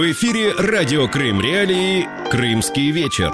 В эфире радио Крым Реалии «Крымский вечер».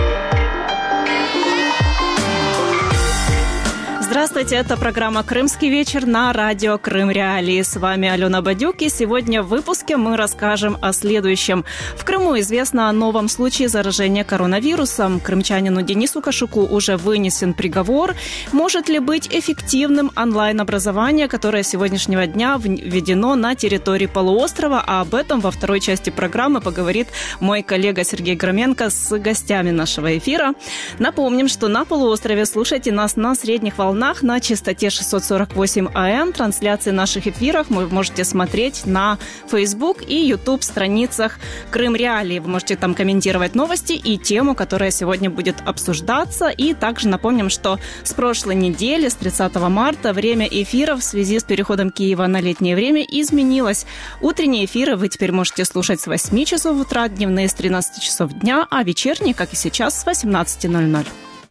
Здравствуйте, это программа «Крымский вечер» на радио Крым Реалии. С вами Алена Бадюк, и сегодня в выпуске мы расскажем о следующем. В Крыму известно о новом случае заражения коронавирусом. Крымчанину Денису Кашуку уже вынесен приговор. Может ли быть эффективным онлайн-образование, которое с сегодняшнего дня введено на территории полуострова? А об этом во второй части программы поговорит мой коллега Сергей Громенко с гостями нашего эфира. Напомним, что на полуострове слушайте нас на средних волнах на частоте 648 АМ. Трансляции наших эфиров вы можете смотреть на Facebook и YouTube страницах Крым Реалии. Вы можете там комментировать новости и тему, которая сегодня будет обсуждаться. И также напомним, что с прошлой недели, с 30 марта, время эфиров в связи с переходом Киева на летнее время изменилось. Утренние эфиры вы теперь можете слушать с 8 часов утра, дневные с 13 часов дня, а вечерние, как и сейчас, с 18:00.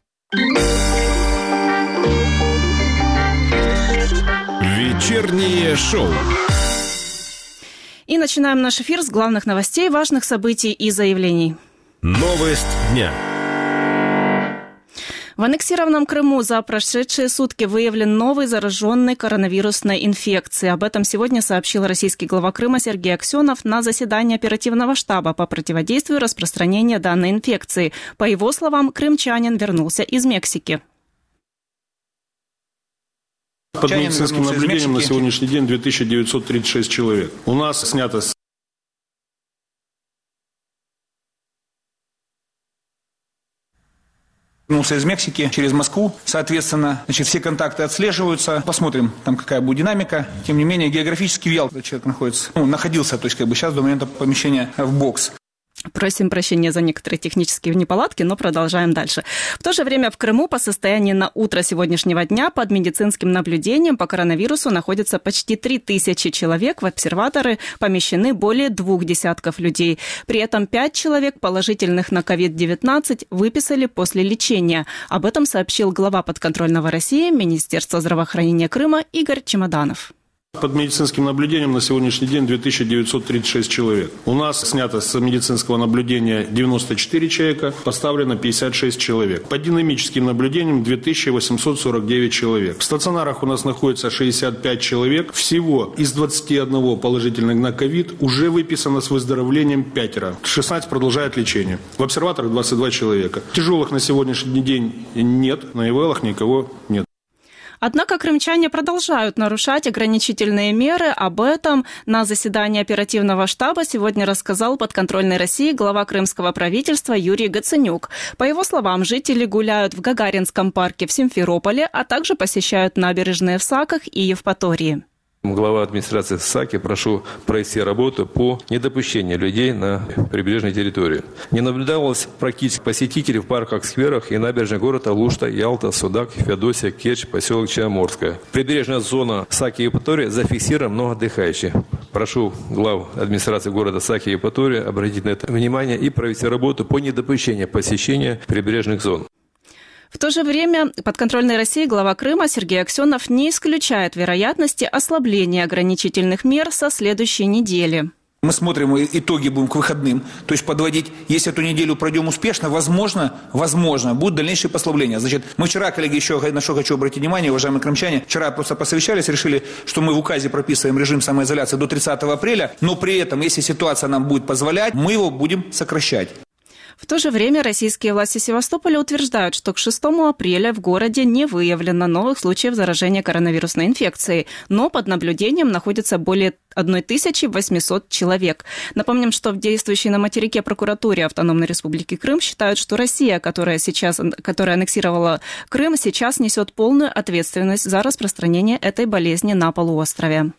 Вечернее шоу. И начинаем наш эфир с главных новостей, важных событий и заявлений. Новость дня. В аннексированном Крыму за прошедшие сутки выявлен новый зараженный коронавирусной инфекцией. Об этом сегодня сообщил российский глава Крыма Сергей Аксенов на заседании оперативного штаба по противодействию распространению данной инфекции. По его словам, крымчанин вернулся из Мексики. Под медицинским наблюдением на сегодняшний день 2936 человек. У нас снято вернулся из Мексики через Москву. Соответственно, все контакты отслеживаются. Посмотрим, там какая будет динамика. Тем не менее, географически в Ялте человек находился, то есть сейчас до момента помещения в бокс. Просим прощения за некоторые технические неполадки, но продолжаем дальше. В то же время в Крыму по состоянию на утро сегодняшнего дня под медицинским наблюдением по коронавирусу находится почти 3000 человек. В обсерваторы помещены более 20 людей. При этом 5 человек, положительных на COVID-19, выписали после лечения. Об этом сообщил глава подконтрольного России Министерства здравоохранения Крыма Игорь Чемоданов. Под медицинским наблюдением на сегодняшний день 2936 человек. У нас снято с медицинского наблюдения 94 человека, поставлено 56 человек. Под динамическим наблюдением 2849 человек. В стационарах у нас находится 65 человек. Всего из 21 положительных на ковид уже выписано с выздоровлением 5. 16 продолжают лечение. В обсерваторах 22 человека. Тяжелых на сегодняшний день нет, на ИВЛах никого нет. Однако крымчане продолжают нарушать ограничительные меры. Об этом на заседании оперативного штаба сегодня рассказал подконтрольной России глава крымского правительства Юрий Гаценюк. По его словам, жители гуляют в Гагаринском парке в Симферополе, а также посещают набережные в Саках и Евпатории. Глава администрации Саки, прошу провести работу по недопущению людей на прибрежной территории. Не наблюдалось практически посетителей в парках, скверах и набережных города Лушта, Ялта, Судак, Феодосия, Керчь, поселок Черноморская. Прибрежная зона Саки и Евпатории зафиксирована много отдыхающих. Прошу глав администрации города Саки и Евпатории обратить на это внимание и провести работу по недопущению посещения прибрежных зон. В то же время подконтрольной России глава Крыма Сергей Аксенов не исключает вероятности ослабления ограничительных мер со следующей недели. Мы смотрим, итоги будем к выходным. То есть подводить, если эту неделю пройдем успешно, возможно, будут дальнейшие послабления. Значит, мы вчера, коллеги, еще на что хочу обратить внимание, уважаемые крымчане, вчера просто посовещались, решили, что мы в указе прописываем режим самоизоляции до 30 апреля, но при этом, если ситуация нам будет позволять, мы его будем сокращать. В то же время российские власти Севастополя утверждают, что к 6 апреля в городе не выявлено новых случаев заражения коронавирусной инфекцией, но под наблюдением находится более 1800 человек. Напомним, что в действующей на материке прокуратуре Автономной Республики Крым считают, что Россия, которая аннексировала Крым, сейчас несет полную ответственность за распространение этой болезни на полуострове.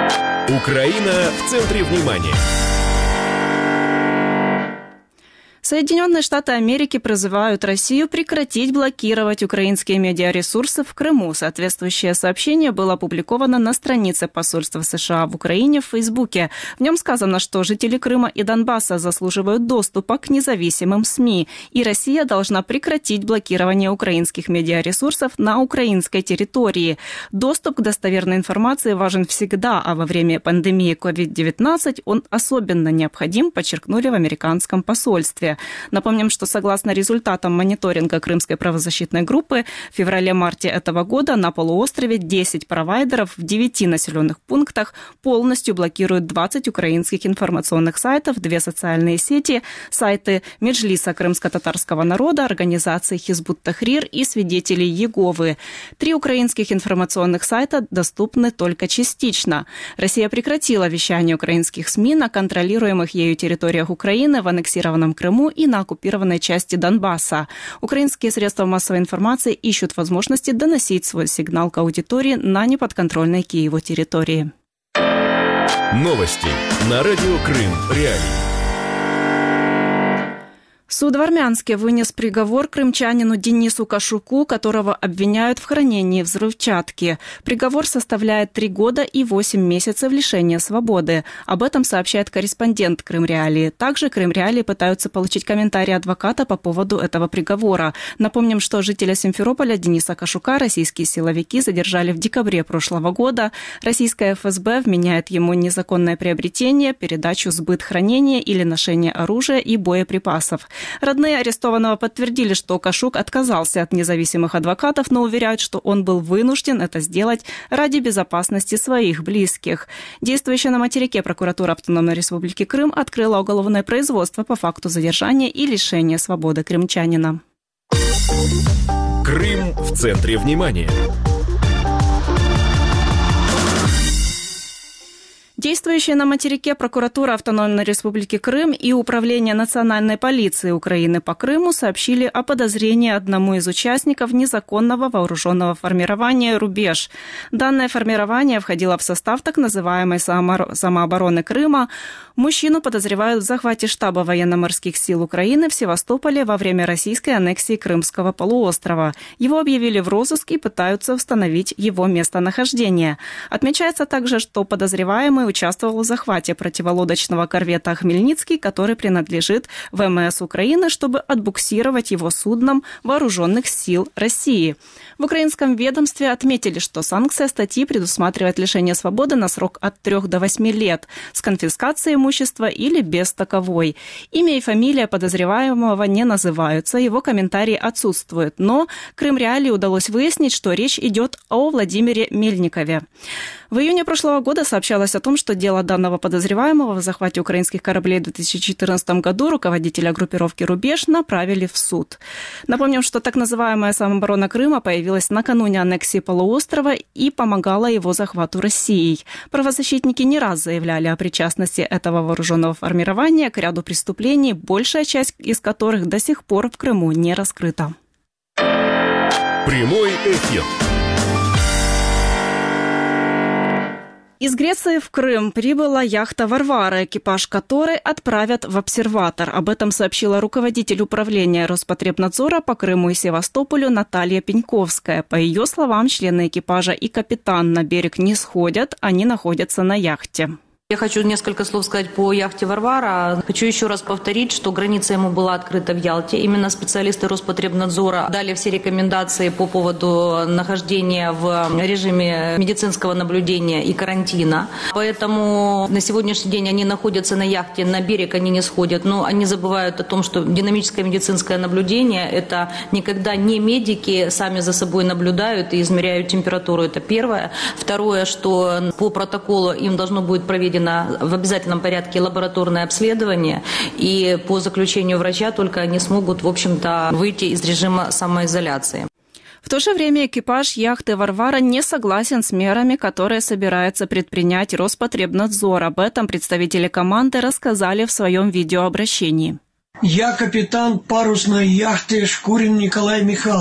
Украина в центре внимания. Соединенные Штаты Америки призывают Россию прекратить блокировать украинские медиаресурсы в Крыму. Соответствующее сообщение было опубликовано на странице посольства США в Украине в Фейсбуке. В нем сказано, что жители Крыма и Донбасса заслуживают доступа к независимым СМИ, и Россия должна прекратить блокирование украинских медиаресурсов на украинской территории. Доступ к достоверной информации важен всегда, а во время пандемии COVID-19 он особенно необходим, подчеркнули в американском посольстве. Напомним, что согласно результатам мониторинга Крымской правозащитной группы, в феврале-марте этого года на полуострове 10 провайдеров в 9 населенных пунктах полностью блокируют 20 украинских информационных сайтов, 2 социальные сети, сайты Меджлиса крымско-татарского народа, организации Хизбут Тахрир и свидетелей Иеговы. 3 украинских информационных сайта доступны только частично. Россия прекратила вещание украинских СМИ на контролируемых ею территориях Украины, в аннексированном Крыму и на оккупированной части Донбасса. Украинские средства массовой информации ищут возможности доносить свой сигнал к аудитории на неподконтрольной Киеву территории. Новости на радио Крым Реалии. Суд в Армянске вынес приговор крымчанину Денису Кашуку, которого обвиняют в хранении взрывчатки. Приговор составляет 3 года и 8 месяцев лишения свободы. Об этом сообщает корреспондент Крым Реалии. Также Крым Реалии пытаются получить комментарий адвоката по поводу этого приговора. Напомним, что жителя Симферополя Дениса Кашука российские силовики задержали в декабре прошлого года. Российская ФСБ вменяет ему незаконное приобретение, передачу, сбыт, хранение или ношение оружия и боеприпасов. Родные арестованного подтвердили, что Кашук отказался от независимых адвокатов, но уверяют, что он был вынужден это сделать ради безопасности своих близких. Действующая на материке прокуратура Автономной Республики Крым открыла уголовное производство по факту задержания и лишения свободы крымчанина. Крым в центре внимания. Действующая на материке прокуратура Автономной Республики Крым и Управление национальной полиции Украины по Крыму сообщили о подозрении одному из участников незаконного вооруженного формирования «Рубеж». Данное формирование входило в состав так называемой самообороны Крыма. Мужчину подозревают в захвате штаба военно-морских сил Украины в Севастополе во время российской аннексии Крымского полуострова. Его объявили в розыск и пытаются установить его местонахождение. Отмечается также, что подозреваемый участвовал в захвате противолодочного корвета «Хмельницкий», который принадлежит ВМС Украины, чтобы отбуксировать его судном вооруженных сил России. В украинском ведомстве отметили, что санкция статьи предусматривает лишение свободы на срок от 3 до 8 лет с конфискацией имущества или без таковой. Имя и фамилия подозреваемого не называются, его комментарии отсутствуют, но Крым Реалии удалось выяснить, что речь идет о Владимире Мельникове. В июне прошлого года сообщалось о том, что дело данного подозреваемого в захвате украинских кораблей в 2014 году руководителя группировки «Рубеж» направили в суд. Напомним, что так называемая самооборона Крыма появилась накануне аннексии полуострова и помогала его захвату Россией. Правозащитники не раз заявляли о причастности этого вооруженного формирования к ряду преступлений, большая часть из которых до сих пор в Крыму не раскрыта. Прямой эфир. Из Греции в Крым прибыла яхта «Варвара», экипаж которой отправят в обсерватор. Об этом сообщила руководитель управления Роспотребнадзора по Крыму и Севастополю Наталья Пеньковская. По ее словам, члены экипажа и капитан на берег не сходят, они находятся на яхте. Я хочу несколько слов сказать по яхте «Варвара». Хочу еще раз повторить, что граница ему была открыта в Ялте. Именно специалисты Роспотребнадзора дали все рекомендации по поводу нахождения в режиме медицинского наблюдения и карантина. Поэтому на сегодняшний день они находятся на яхте, на берег они не сходят. Но они забывают о том, что динамическое медицинское наблюдение – это никогда не медики сами за собой наблюдают и измеряют температуру. Это первое. Второе, что по протоколу им должно будет проведено в обязательном порядке лабораторное обследование, и по заключению врача только они смогут, в общем-то, выйти из режима самоизоляции. В то же время экипаж яхты «Варвара» не согласен с мерами, которые собирается предпринять Роспотребнадзор. Об этом представители команды рассказали в своем видеообращении. Я капитан парусной яхты Шкурин Николай Михайлович.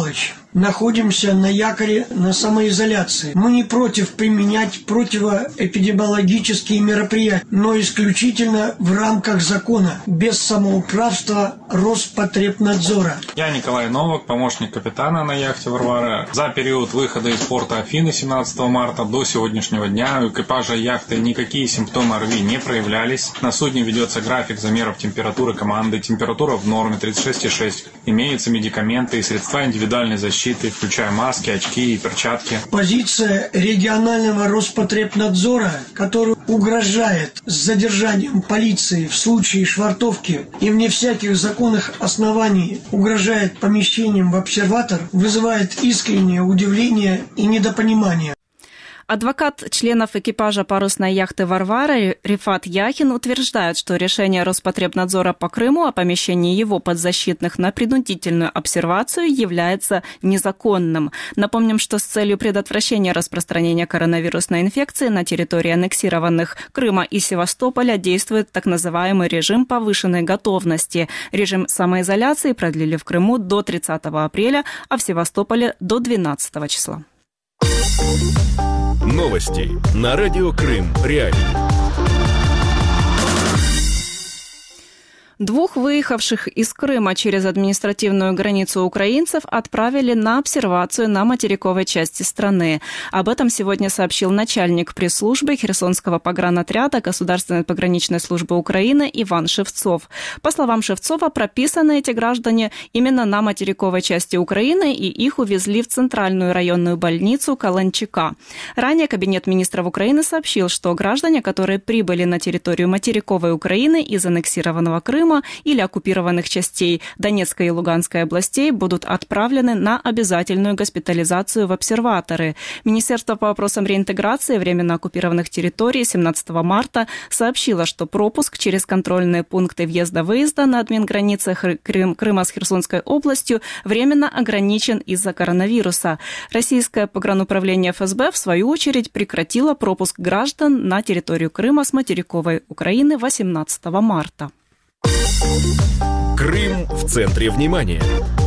находимся на якоре на самоизоляции. Мы не против применять противоэпидемиологические мероприятия, но исключительно в рамках закона, без самоуправства Роспотребнадзора. Я Николай Новак, помощник капитана на яхте «Варвара». За период выхода из порта Афины 17 марта до сегодняшнего дня у экипажа яхты никакие симптомы ОРВИ не проявлялись. На судне ведется график замеров температуры команды. Температура в норме 36,6. Имеются медикаменты и средства индивидуальной защиты, включая маски, очки и перчатки. Позиция регионального Роспотребнадзора, который угрожает с задержанием полиции в случае швартовки и вне всяких законных оснований угрожает помещением в обсерватор, вызывает искреннее удивление и недопонимание. Адвокат членов экипажа парусной яхты «Варвара» Рифат Яхин утверждает, что решение Роспотребнадзора по Крыму о помещении его подзащитных на принудительную обсервацию является незаконным. Напомним, что с целью предотвращения распространения коронавирусной инфекции на территории аннексированных Крыма и Севастополя действует так называемый режим повышенной готовности. Режим самоизоляции продлили в Крыму до 30 апреля, а в Севастополе до 12 числа. Новости на радио Крым Реалии. 2 выехавших из Крыма через административную границу украинцев отправили на обсервацию на материковой части страны. Об этом сегодня сообщил начальник пресс-службы Херсонского погранотряда Государственной пограничной службы Украины Иван Шевцов. По словам Шевцова, прописаны эти граждане именно на материковой части Украины, и их увезли в Центральную районную больницу Каланчика. Ранее Кабинет министров Украины сообщил, что граждане, которые прибыли на территорию материковой Украины из аннексированного Крыма или оккупированных частей Донецкой и Луганской областей, будут отправлены на обязательную госпитализацию в обсерваторы. Министерство по вопросам реинтеграции временно оккупированных территорий 17 марта сообщило, что пропуск через контрольные пункты въезда-выезда на админгранице Крыма с Херсонской областью временно ограничен из-за коронавируса. Российское погрануправление ФСБ, в свою очередь, прекратило пропуск граждан на территорию Крыма с материковой Украины 18 марта. Крым в центре внимания.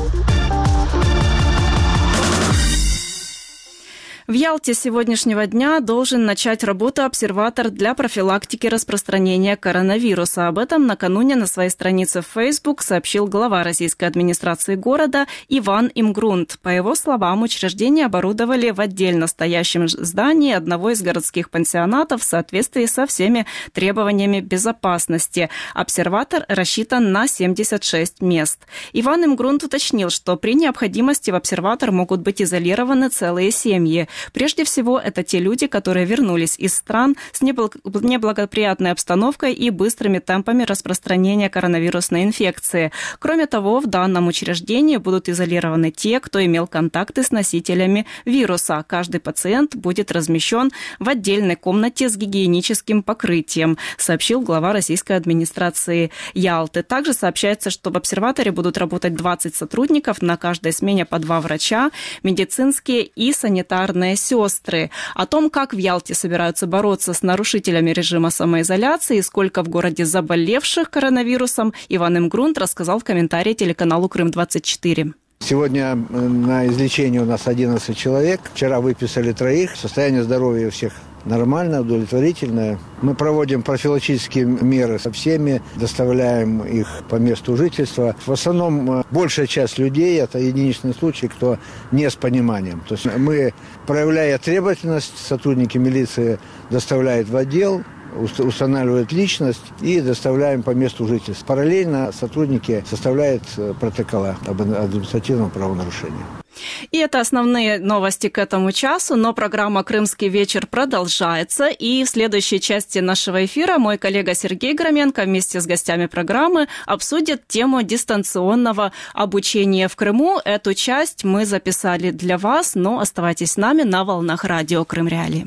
В Ялте с сегодняшнего дня должен начать работу обсерватор для профилактики распространения коронавируса. Об этом накануне на своей странице в Facebook сообщил глава российской администрации города Иван Имгрунт. По его словам, учреждение оборудовали в отдельно стоящем здании одного из городских пансионатов в соответствии со всеми требованиями безопасности. Обсерватор рассчитан на 76 мест. Иван Имгрунт уточнил, что при необходимости в обсерватор могут быть изолированы целые семьи. Прежде всего, это те люди, которые вернулись из стран с неблагоприятной обстановкой и быстрыми темпами распространения коронавирусной инфекции. Кроме того, в данном учреждении будут изолированы те, кто имел контакты с носителями вируса. Каждый пациент будет размещен в отдельной комнате с гигиеническим покрытием, сообщил глава российской администрации Ялты. Также сообщается, что в обсерваторе будут работать 20 сотрудников, на каждой смене по 2 врача, медицинские и санитарные сестры. О том, как в Ялте собираются бороться с нарушителями режима самоизоляции и сколько в городе заболевших коронавирусом, Иван Имгрунт рассказал в комментарии телеканалу Крым-24. Сегодня на излечении у нас 11 человек. Вчера выписали 3. Состояние здоровья у всех нормально, удовлетворительное. Мы проводим профилактические меры со всеми, доставляем их по месту жительства. В основном большая часть людей – это единичные случаи, кто не с пониманием. То есть мы, проявляя требовательность, сотрудники милиции доставляют в отдел, устанавливают личность и доставляем по месту жительства. Параллельно сотрудники составляют протокола об административном правонарушении. И это основные новости к этому часу, но программа «Крымский вечер» продолжается. И в следующей части нашего эфира мой коллега Сергей Громенко вместе с гостями программы обсудит тему дистанционного обучения в Крыму. Эту часть мы записали для вас, но оставайтесь с нами на волнах радио Крым Реалии.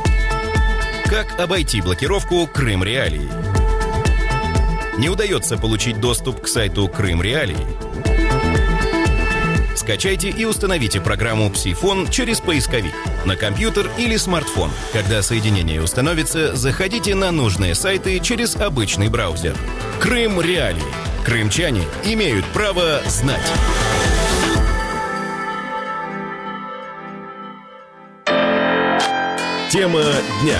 Как обойти блокировку Крым Реалии? Не удается получить доступ к сайту Крым Реалии? Скачайте и установите программу «Псифон» через поисковик на компьютер или смартфон. Когда соединение установится, заходите на нужные сайты через обычный браузер. Крым Реалии. Крымчане имеют право знать. Тема дня.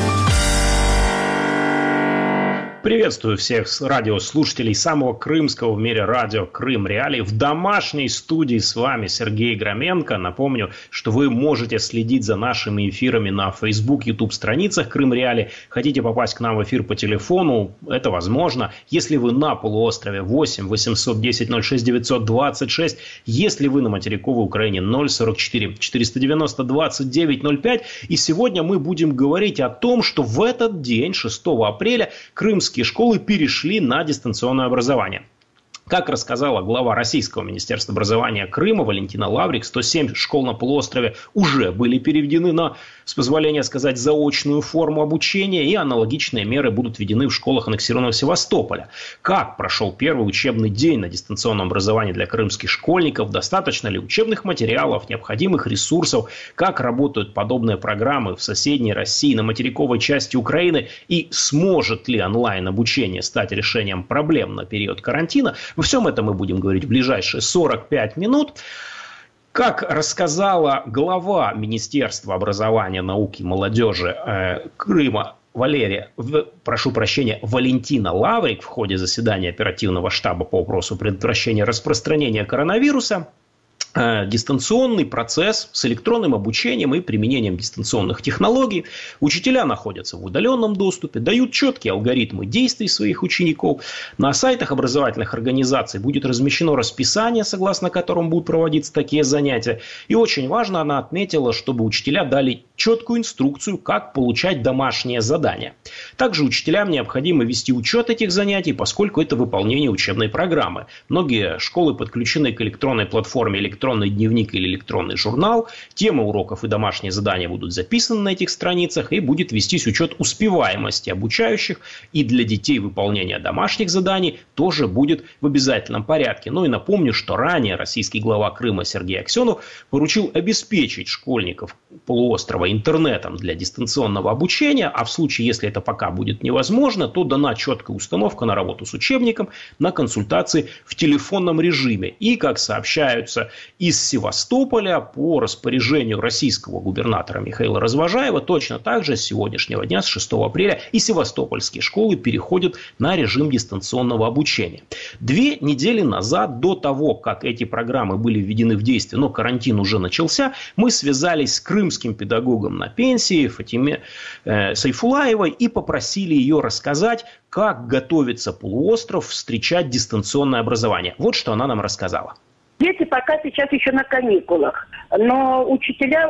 Приветствую всех радиослушателей самого крымского в мире радио «Крым Реалии». В домашней студии с вами Сергей Громенко. Напомню, что вы можете следить за нашими эфирами на Facebook, YouTube страницах «Крым Реалии». Хотите попасть к нам в эфир по телефону? Это возможно. Если вы на полуострове, 8 810 06 926. Если вы на материковой Украине, 044 490 29 05. И сегодня мы будем говорить о том, что в этот день, 6 апреля, крымские школы перешли на дистанционное образование. Как рассказала глава Российского министерства образования Крыма Валентина Лаврик, 107 школ на полуострове уже были переведены на, с позволения сказать, заочную форму обучения, и аналогичные меры будут введены в школах аннексированного Севастополя. Как прошел первый учебный день на дистанционном образовании для крымских школьников? Достаточно ли учебных материалов, необходимых ресурсов? Как работают подобные программы в соседней России, на материковой части Украины? И сможет ли онлайн-обучение стать решением проблем на период карантина? Во всем этом мы будем говорить в ближайшие 45 минут. Как рассказала глава Министерства образования, науки и молодежи Крыма Валентина Лаврик в ходе заседания оперативного штаба по вопросу предотвращения распространения коронавируса, дистанционный процесс с электронным обучением и применением дистанционных технологий. Учителя находятся в удаленном доступе, дают четкие алгоритмы действий своих учеников. На сайтах образовательных организаций будет размещено расписание, согласно которому будут проводиться такие занятия. И очень важно, она отметила, чтобы учителя дали четкую инструкцию, как получать домашние задания. Также учителям необходимо вести учет этих занятий, поскольку это выполнение учебной программы. Многие школы подключены к электронной платформе «Электронный дневник» или «Электронный журнал». Темы уроков и домашние задания будут записаны на этих страницах, и будет вестись учет успеваемости обучающих. И для детей выполнение домашних заданий тоже будет в обязательном порядке. Ну и напомню, что ранее российский глава Крыма Сергей Аксенов поручил обеспечить школьников полуострова интернетом для дистанционного обучения, а в случае, если это пока будет невозможно, то дана четкая установка на работу с учебником, на консультации в телефонном режиме. И, как сообщаются из Севастополя, по распоряжению российского губернатора Михаила Развожаева, точно так же с сегодняшнего дня, с 6 апреля, и севастопольские школы переходят на режим дистанционного обучения. 2 недели назад, до того, как эти программы были введены в действие, но карантин уже начался, мы связались с крымским педагогом на пенсии Фатиме Сайфулаевой и попросили ее рассказать, как готовится полуостров встречать дистанционное образование. Вот что она нам рассказала. Дети пока сейчас еще на каникулах, но учителя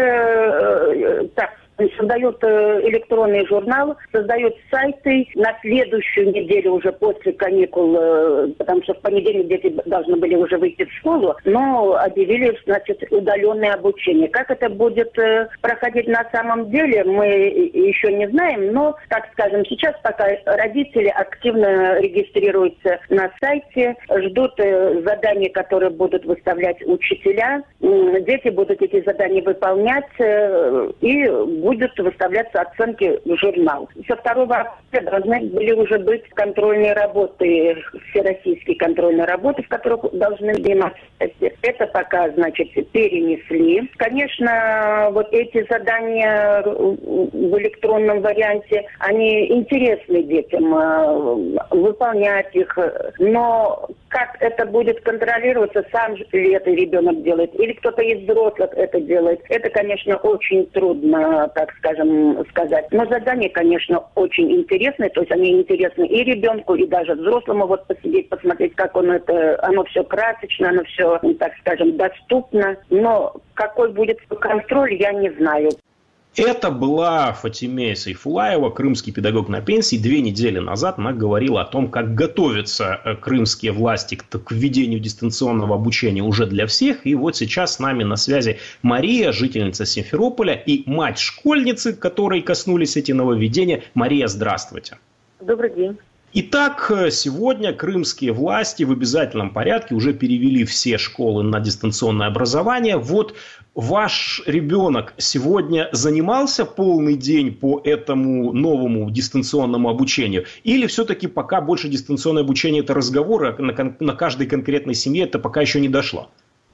уже создают электронный журнал, создают сайты. На следующую неделю уже после каникул, потому что в понедельник дети должны были уже выйти в школу, но объявили, значит, удаленное обучение. Как это будет проходить на самом деле, мы еще не знаем, но, так скажем, сейчас пока родители активно регистрируются на сайте, ждут заданий, которые будут выставлять учителя. Дети будут эти задания выполнять и будут выставляться оценки в журнал. Со 2 апреля должны были уже быть контрольные работы, всероссийские контрольные работы, в которых должны заниматься. Это пока, значит, перенесли. Конечно, вот эти задания в электронном варианте, они интересны детям, выполнять их, но как это будет контролироваться, сам ли это ребенок делает, или кто-то из взрослых это делает, это, конечно, очень трудно, так скажем, сказать. Но задания, конечно, очень интересные, то есть они интересны и ребенку, и даже взрослому вот посидеть, посмотреть, как оно все красочно, оно все, так скажем, доступно. Но какой будет контроль, я не знаю. Это была Фатиме Сайфулаева, крымский педагог на пенсии. 2 недели назад она говорила о том, как готовятся крымские власти к введению дистанционного обучения уже для всех. И вот сейчас с нами на связи Мария, жительница Симферополя, и мать школьницы, которой коснулись эти нововведения. Мария, здравствуйте. Добрый день. Итак, сегодня крымские власти в обязательном порядке уже перевели все школы на дистанционное образование. Вот ваш ребенок сегодня занимался полный день по этому новому дистанционному обучению? Или все-таки пока больше дистанционное обучение – это разговоры, а на каждой конкретной семье это пока еще не дошло?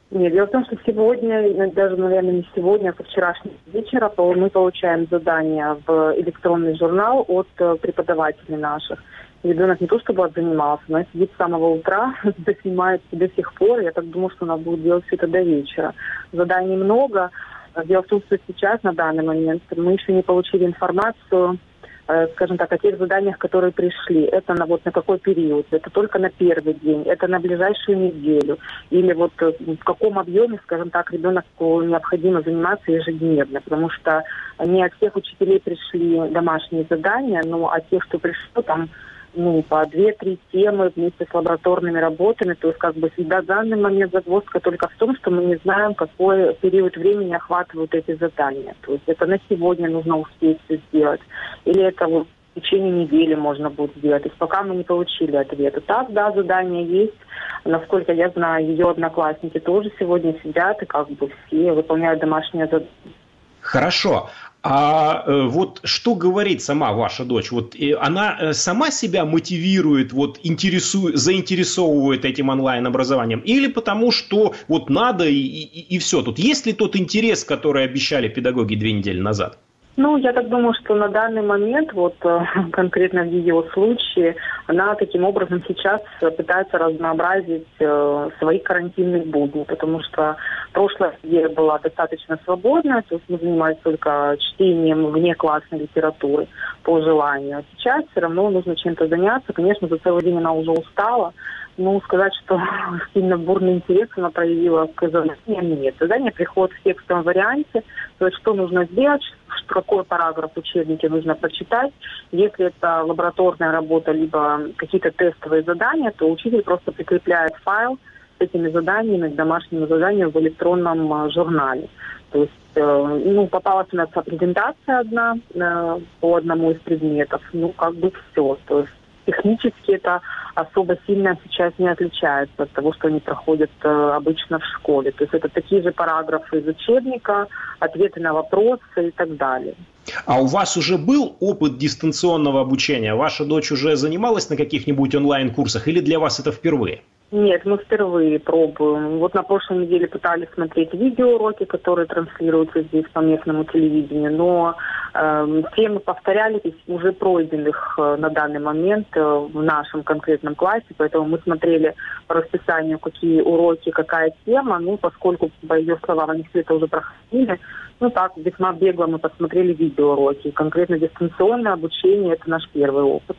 Нет, дело в том, что сегодня, даже, наверное, не сегодня, а со вчерашнего вечера мы получаем задания в электронный журнал от преподавателей наших. Ребенок не то чтобы занимался, но сидит с самого утра, занимается до сих пор. Я так думаю, что она будет делать все это до вечера. Заданий много. Дело в том, что сейчас, на данный момент, мы еще не получили информацию, скажем так, о тех заданиях, которые пришли. Это на какой период? Это только на первый день? Это на ближайшую неделю? Или в каком объеме, скажем так, ребенку необходимо заниматься ежедневно? Потому что не от всех учителей пришли домашние задания, но от тех, что пришло, там по 2-3 темы вместе с лабораторными работами. То есть всегда в данный момент загвоздка только в том, что мы не знаем, какой период времени охватывают эти задания. То есть это на сегодня нужно успеть все сделать. Или это в течение недели можно будет сделать. То есть пока мы не получили ответа. Так, да, задания есть. Насколько я знаю, ее одноклассники тоже сегодня сидят и все выполняют домашние задания. Хорошо. А что говорит сама ваша дочь? Она сама себя мотивирует, заинтересовывает этим онлайн-образованием? Или потому что надо и все? Тут есть ли тот интерес, который обещали педагоги 2 недели назад? Я так думаю, что на данный момент, конкретно в ее случае, она таким образом сейчас пытается разнообразить свои карантинные будни, потому что прошлая неделя была достаточно свободная, то есть мы занимались только чтением внеклассной литературы по желанию. А сейчас все равно нужно чем-то заняться. Конечно, за целый день она уже устала. Сказать, что сильно бурный интерес она проявила к заданиям, нет. Задания приходят в текстовом варианте, то есть что нужно сделать, какой параграф в учебнике нужно прочитать. Если это лабораторная работа, либо какие-то тестовые задания, то учитель просто прикрепляет файл с этими заданиями к домашнему заданию в электронном журнале. То есть, попалась у нас презентация одна по одному из предметов, все. То есть технически это особо сильно сейчас не отличается от того, что они проходят обычно в школе. То есть это такие же параграфы из учебника, ответы на вопросы и так далее. А у вас уже был опыт дистанционного обучения? Ваша дочь уже занималась на каких-нибудь онлайн-курсах или для вас это впервые? Нет, мы впервые пробуем. На прошлой неделе пытались смотреть видеоуроки, которые транслируются здесь по местному телевидению, но темы повторялись уже пройденных на данный момент в нашем конкретном классе, поэтому мы смотрели по расписанию, какие уроки, какая тема, поскольку, по ее словам, они все это уже проходили, весьма бегло мы посмотрели видеоуроки. Конкретно дистанционное обучение – это наш первый опыт.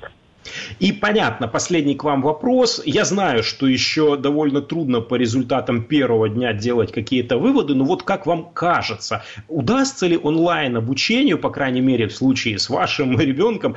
И понятно, последний к вам вопрос. Я знаю, что еще довольно трудно по результатам первого дня делать какие-то выводы, но как вам кажется, удастся ли онлайн-обучению, по крайней мере в случае с вашим ребенком,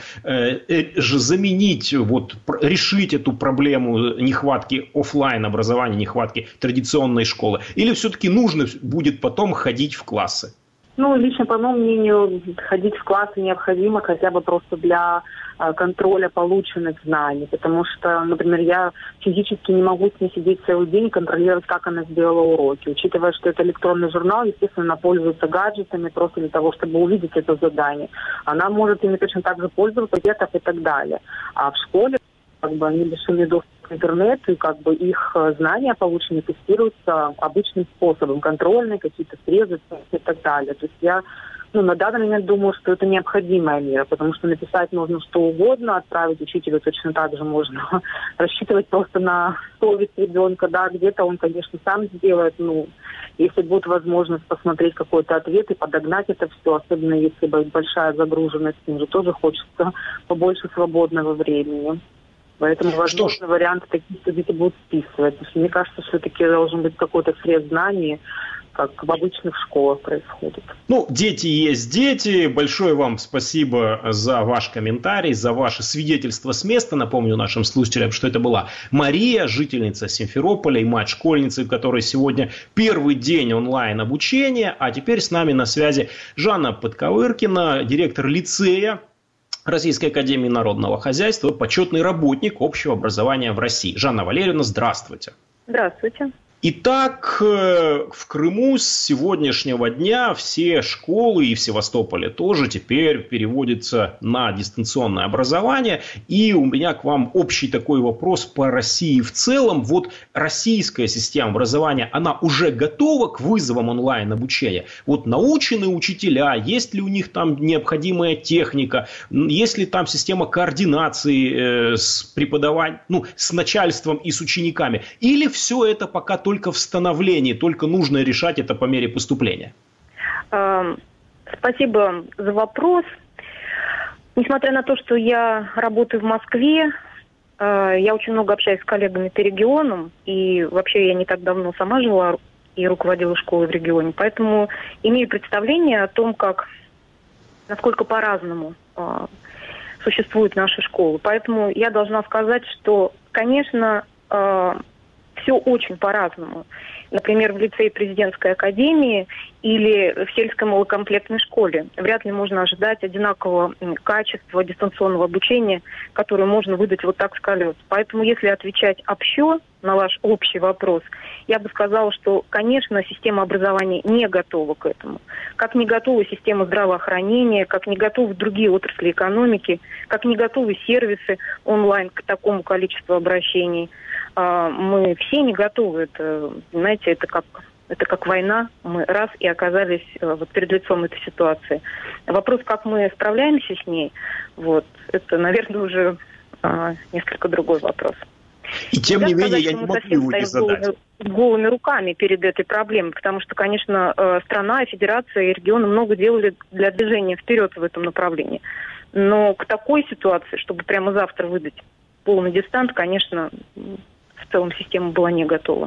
заменить, решить эту проблему нехватки офлайн-образования, нехватки традиционной школы? Или все-таки нужно будет потом ходить в классы? Лично, по моему мнению, ходить в классы необходимо хотя бы просто для контроля полученных знаний, потому что, например, я физически не могу с ней сидеть целый день и контролировать, как она сделала уроки. Учитывая, что это электронный журнал, естественно, она пользуется гаджетами просто для того, чтобы увидеть это задание. Она может ими точно так же пользоваться, где-то и так далее. А в школе они лишены доступа к интернету, и их знания полученные тестируются обычным способом, контрольные, какие-то срезы и так далее. То есть я на данный момент думаю, что это необходимая мера, потому что написать можно что угодно, отправить учителю точно так же можно. Рассчитывать просто на совесть ребенка, да, где-то он, конечно, сам сделает, если будет возможность посмотреть какой-то ответ и подогнать это все, особенно если большая загруженность, им же тоже хочется побольше свободного времени. Поэтому, возможно, варианты такие, что дети будут списывать. Потому что мне кажется, все-таки должен быть какой-то срез знаний, как в обычных школах происходит. Дети есть дети. Большое вам спасибо за ваш комментарий, за ваше свидетельство с места. Напомню нашим слушателям, что это была Мария, жительница Симферополя и мать школьницы, у которой сегодня первый день онлайн-обучения. А теперь с нами на связи Жанна Подковыркина, директор лицея Российской академии народного хозяйства, почетный работник общего образования в России. Жанна Валерьевна, здравствуйте. Здравствуйте. Итак, в Крыму с сегодняшнего дня все школы и в Севастополе тоже теперь переводятся на дистанционное образование. И у меня к вам общий такой вопрос по России в целом. Вот российская система образования, она уже готова к вызовам онлайн-обучения? Вот научены учителя, есть ли у них там необходимая техника, есть ли там система координации с преподаванием, с начальством и с учениками? Или все это пока только в становлении, только нужно решать это по мере поступления? Спасибо за вопрос. Несмотря на то, что я работаю в Москве, я очень много общаюсь с коллегами по регионам, и вообще я не так давно сама жила и руководила школой в регионе, поэтому имею представление о том, насколько по-разному существуют наши школы. Поэтому я должна сказать, что, конечно, все очень по-разному. Например, в лицее президентской академии или в сельской малокомплектной школе. Вряд ли можно ожидать одинакового качества дистанционного обучения, которое можно выдать вот так с колес. Поэтому, если отвечать общо на ваш общий вопрос, я бы сказала, что, конечно, система образования не готова к этому. Как не готова система здравоохранения, как не готовы другие отрасли экономики, как не готовы сервисы онлайн к такому количеству обращений. Мы все не готовы. Это, знаете, это как война. Мы раз и оказались вот перед лицом этой ситуации. Вопрос, как мы справляемся с ней, это, наверное, уже несколько другой вопрос. И тем не менее, я не могу его не задать. Голыми руками перед этой проблемой, потому что, конечно, страна, федерация и регионы много делали для движения вперед в этом направлении. Но к такой ситуации, чтобы прямо завтра выдать полный дистант, конечно, в целом система была не готова.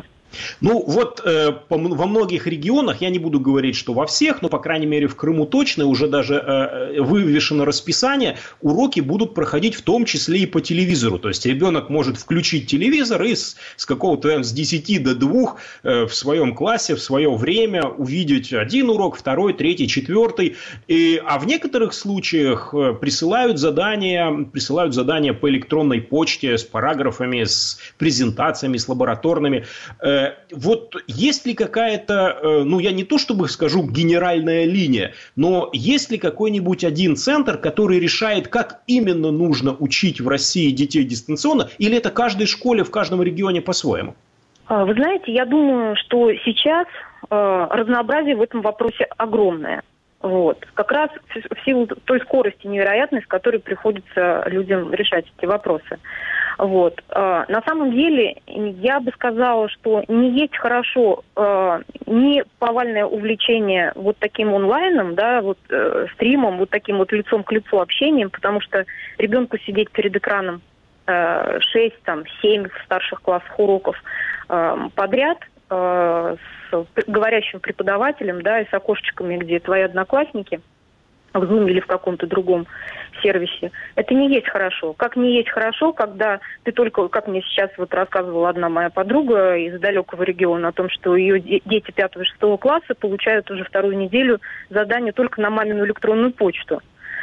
Во многих регионах, я не буду говорить, что во всех, но, по крайней мере, в Крыму точно уже даже вывешено расписание, уроки будут проходить в том числе и по телевизору. То есть, ребенок может включить телевизор и с 10 до 2 в своем классе, в свое время увидеть один урок, второй, третий, четвертый. А в некоторых случаях присылают задания по электронной почте с параграфами, с презентациями, с лабораторными. Вот есть ли какая-то, я не то чтобы скажу генеральная линия, но есть ли какой-нибудь один центр, который решает, как именно нужно учить в России детей дистанционно, или это каждой школе в каждом регионе по-своему? Вы знаете, я думаю, что сейчас разнообразие в этом вопросе огромное. Как раз в силу той скорости невероятной, с которой приходится людям решать эти вопросы. На самом деле, я бы сказала, что не есть хорошо ни повальное увлечение вот таким онлайном, стримом, вот таким вот лицом к лицу общением, потому что ребенку сидеть перед экраном 6-7 в старших классах уроков подряд с говорящим преподавателем, и с окошечками, где твои одноклассники в Zoom или в каком-то другом сервисе. Это не есть хорошо. Как не есть хорошо, когда ты только, как мне сейчас рассказывала одна моя подруга из далекого региона о том, что ее дети 5-6 класса получают уже вторую неделю задания только на мамину электронную почту.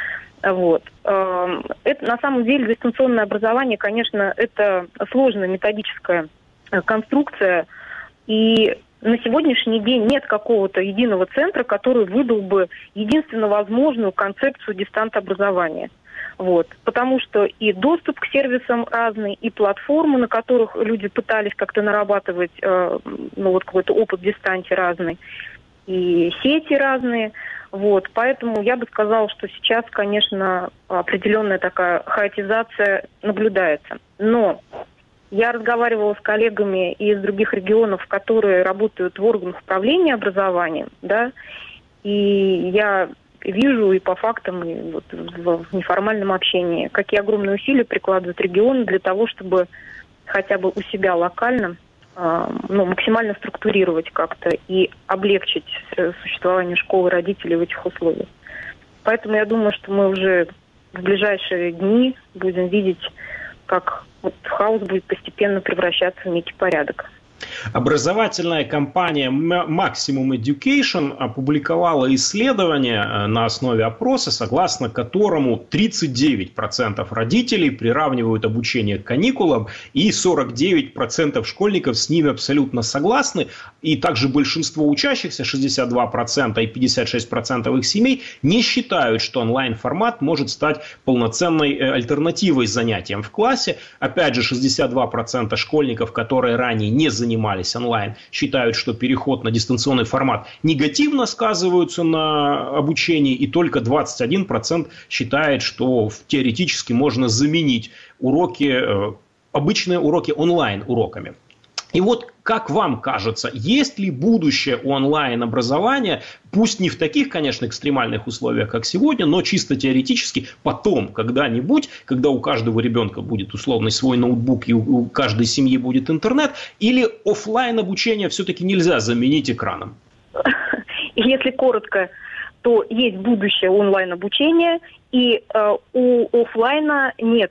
Это на самом деле дистанционное образование, конечно, это сложная методическая конструкция, и на сегодняшний день нет какого-то единого центра, который выдал бы единственно возможную концепцию дистант-образования. Потому что и доступ к сервисам разный, и платформы, на которых люди пытались как-то нарабатывать какой-то опыт в дистанте разный, и сети разные. Поэтому я бы сказала, что сейчас, конечно, определенная такая хаотизация наблюдается. Но я разговаривала с коллегами из других регионов, которые работают в органах управления образованием, и я вижу и по фактам, и в неформальном общении, какие огромные усилия прикладывают регионы для того, чтобы хотя бы у себя локально максимально структурировать как-то и облегчить существование школы родителей в этих условиях. Поэтому я думаю, что мы уже в ближайшие дни будем видеть, как хаос будет постепенно превращаться в некий порядок. Образовательная компания Maximum Education опубликовала исследование на основе опроса, согласно которому 39% родителей приравнивают обучение к каникулам, и 49% школьников с ними абсолютно согласны. И также большинство учащихся, 62% и 56% их семей, не считают, что онлайн-формат может стать полноценной альтернативой занятиям в классе. Опять же, 62% школьников, которые ранее не занимались онлайн, считают, что переход на дистанционный формат негативно сказывается на обучении, и только 21% считает, что теоретически можно заменить обычные уроки онлайн-уроками. И вот, как вам кажется, есть ли будущее у онлайн-образования, пусть не в таких, конечно, экстремальных условиях, как сегодня, но чисто теоретически потом, когда-нибудь, когда у каждого ребенка будет условно свой ноутбук и у каждой семьи будет интернет, или офлайн обучение все-таки нельзя заменить экраном? Если коротко, то есть будущее онлайн-обучения, и у офлайна нет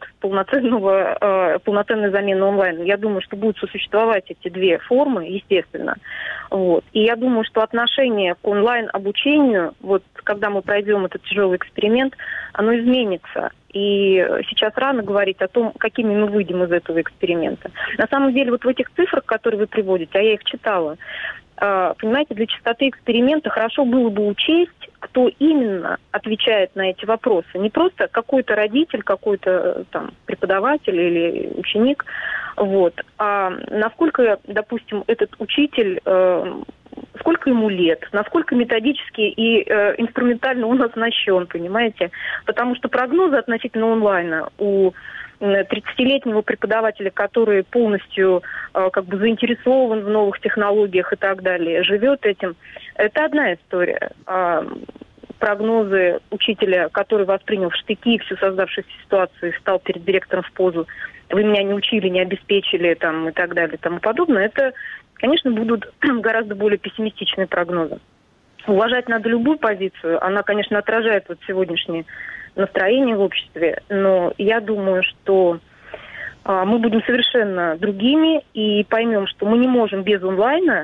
полноценной замены онлайна. Я думаю, что будут сосуществовать эти две формы, естественно. Вот. И я думаю, что отношение к онлайн-обучению, вот когда мы пройдем этот тяжелый эксперимент, оно изменится. И сейчас рано говорить о том, какими мы выйдем из этого эксперимента. На самом деле, вот в этих цифрах, которые вы приводите, а я их читала, понимаете, для чистоты эксперимента хорошо было бы учесть, кто именно отвечает на эти вопросы. Не просто какой-то родитель, какой-то там преподаватель или ученик, вот, а насколько, допустим, этот учитель, сколько ему лет, насколько методически и инструментально он оснащен, понимаете? Потому что прогнозы относительно онлайна у 30-летнего преподавателя, который полностью заинтересован в новых технологиях и так далее, живет этим, это одна история. А прогнозы учителя, который воспринял в штыки всю создавшуюся ситуацию и встал перед директором в позу, вы меня не учили, не обеспечили там, и так далее и тому подобное, это, конечно, будут гораздо более пессимистичные прогнозы. Уважать надо любую позицию, она, конечно, отражает вот сегодняшнее настроение в обществе, но я думаю, что мы будем совершенно другими и поймем, что мы не можем без онлайна,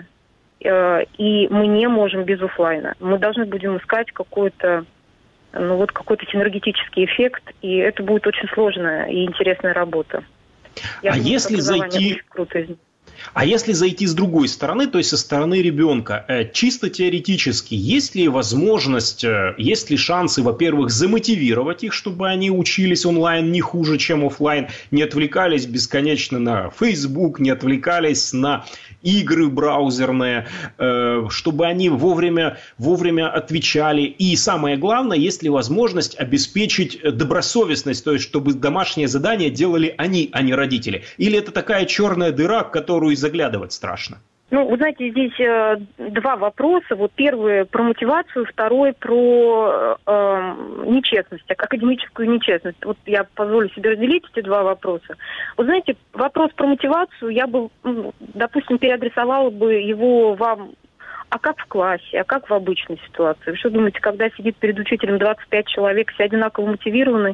и мы не можем без офлайна. Мы должны будем искать какой-то синергетический эффект, и это будет очень сложная и интересная работа. А если зайти с другой стороны, то есть со стороны ребенка, чисто теоретически, есть ли возможность, есть ли шансы, во-первых, замотивировать их, чтобы они учились онлайн не хуже, чем офлайн, не отвлекались бесконечно на Facebook, не отвлекались на игры браузерные, чтобы они вовремя отвечали. И самое главное, есть ли возможность обеспечить добросовестность, то есть чтобы домашние задания делали они, а не родители. Или это такая черная дыра, в которую и заглядывать страшно? Ну, вы знаете, здесь два вопроса. Вот первый про мотивацию, второй про нечестность, академическую нечестность. Вот я позволю себе разделить эти два вопроса. Вы знаете, вопрос про мотивацию я бы, допустим, переадресовала бы его вам, а как в классе, а как в обычной ситуации. Вы что думаете, когда сидит перед учителем 25 человек, все одинаково мотивированы,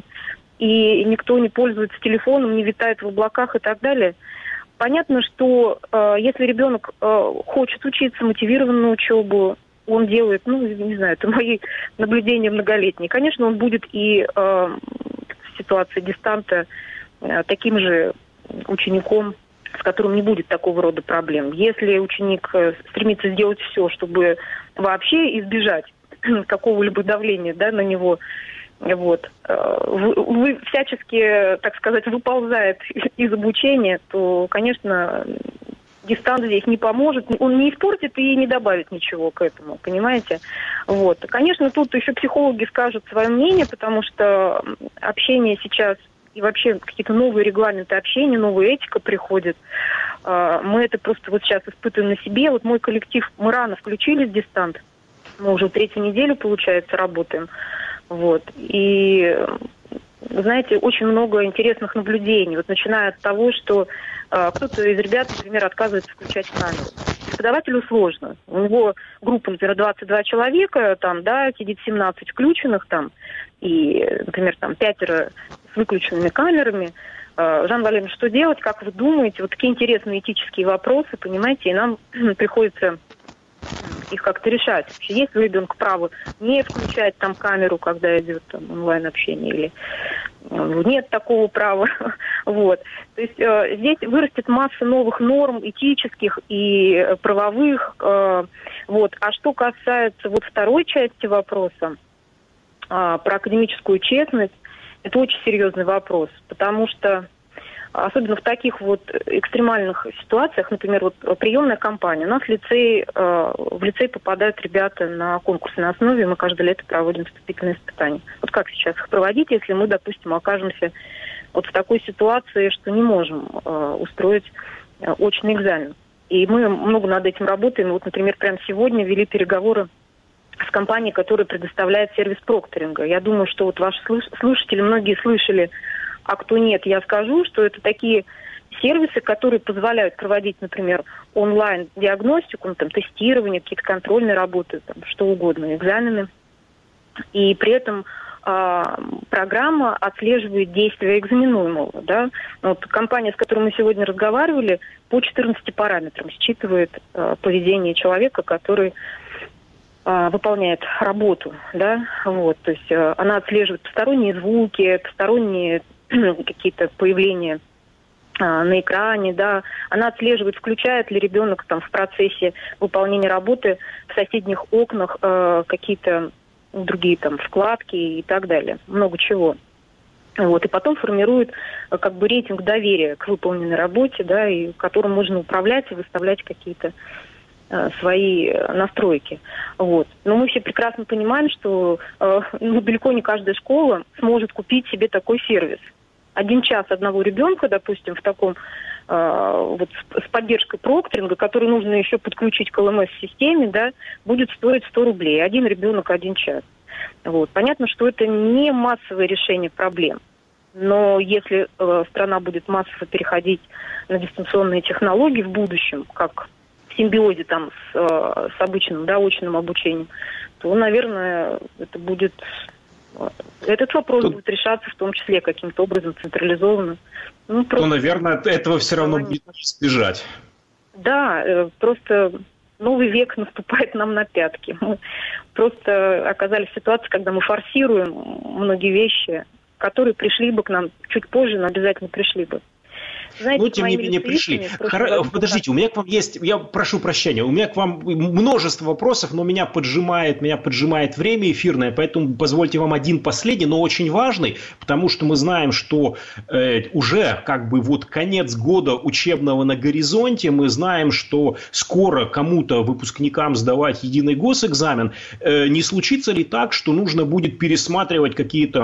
и никто не пользуется телефоном, не витает в облаках и так далее? Понятно, что если ребенок хочет учиться, мотивирован на учебу, он делает, не знаю, это мои наблюдения многолетние. Конечно, он будет и в ситуации дистанта таким же учеником, с которым не будет такого рода проблем. Если ученик стремится сделать все, чтобы вообще избежать какого-либо давления, да, на него, вот, вы всячески, так сказать, выползает из обучения, то, конечно, дистант здесь не поможет, он не испортит и не добавит ничего к этому, понимаете? Вот. Конечно, тут еще психологи скажут свое мнение, потому что общение сейчас и вообще какие-то новые регламенты общения, новая этика приходит. Мы это просто вот сейчас испытываем на себе. Вот мой коллектив, мы рано включились в дистант, мы уже третью неделю, получается, работаем. Вот. И, знаете, очень много интересных наблюдений. Вот начиная от того, что кто-то из ребят, например, отказывается включать камеру. Преподавателю сложно. У него группа, например, 22 человека, там, да, сидит 17 включенных там, и, например, там 5 с выключенными камерами. Жан Валерьевич, что делать, как вы думаете? Вот такие интересные этические вопросы, понимаете, и нам приходится их как-то решать. Вообще, есть у ребенка право не включать там камеру, когда идет там онлайн-общение, или нет такого права. Вот. То есть здесь вырастет масса новых норм этических и правовых. Вот. А что касается вот второй части вопроса, про академическую честность, это очень серьезный вопрос, потому что особенно в таких вот экстремальных ситуациях, например, вот приемная кампания. У нас в лицей попадают ребята на конкурсной основе, мы каждое лето проводим вступительные испытания. Вот как сейчас их проводить, если мы, допустим, окажемся вот в такой ситуации, что не можем устроить очный экзамен. И мы много над этим работаем. Вот, например, прямо сегодня вели переговоры с компанией, которая предоставляет сервис прокторинга. Я думаю, что вот ваши слушатели, многие слышали, а кто нет, я скажу, что это такие сервисы, которые позволяют проводить, например, онлайн-диагностику, ну, там, тестирование, какие-то контрольные работы, там, что угодно, экзамены. И при этом программа отслеживает действия экзаменуемого. Да? Вот компания, с которой мы сегодня разговаривали, по 14 параметрам считывает поведение человека, который выполняет работу. Да? Вот, то есть она отслеживает посторонние звуки, посторонние какие-то появления на экране, да, она отслеживает, включает ли ребенок там в процессе выполнения работы в соседних окнах какие-то другие там вкладки и так далее, много чего. Вот, и потом формирует как бы рейтинг доверия к выполненной работе, да, и которым можно управлять и выставлять какие-то свои настройки. Вот. Но мы все прекрасно понимаем, что далеко не каждая школа сможет купить себе такой сервис. 1 час одного ребенка, допустим, в таком вот с поддержкой прокторинга, который нужно еще подключить к ЛМС-системе, да, будет стоить 100 рублей. 1 ребенок 1 час. Вот. Понятно, что это не массовое решение проблем. Но если страна будет массово переходить на дистанционные технологии в будущем, как в симбиозе там с обычным, да, очным обучением, то, наверное, это будет... Этот вопрос будет решаться в том числе каким-то образом централизованно. Ну, просто... наверное, этого все равно будет избежать. Да, просто новый век наступает нам на пятки. Мы просто оказались в ситуации, когда мы форсируем многие вещи, которые пришли бы к нам чуть позже, но обязательно пришли бы. Знаете, тем не менее пришли. Подождите, у меня к вам есть, я прошу прощения, у меня к вам множество вопросов, но меня поджимает время эфирное, поэтому позвольте вам один последний, но очень важный, потому что мы знаем, что уже как бы вот конец года учебного на горизонте, мы знаем, что скоро кому-то, выпускникам, сдавать единый госэкзамен. Не случится ли так, что нужно будет пересматривать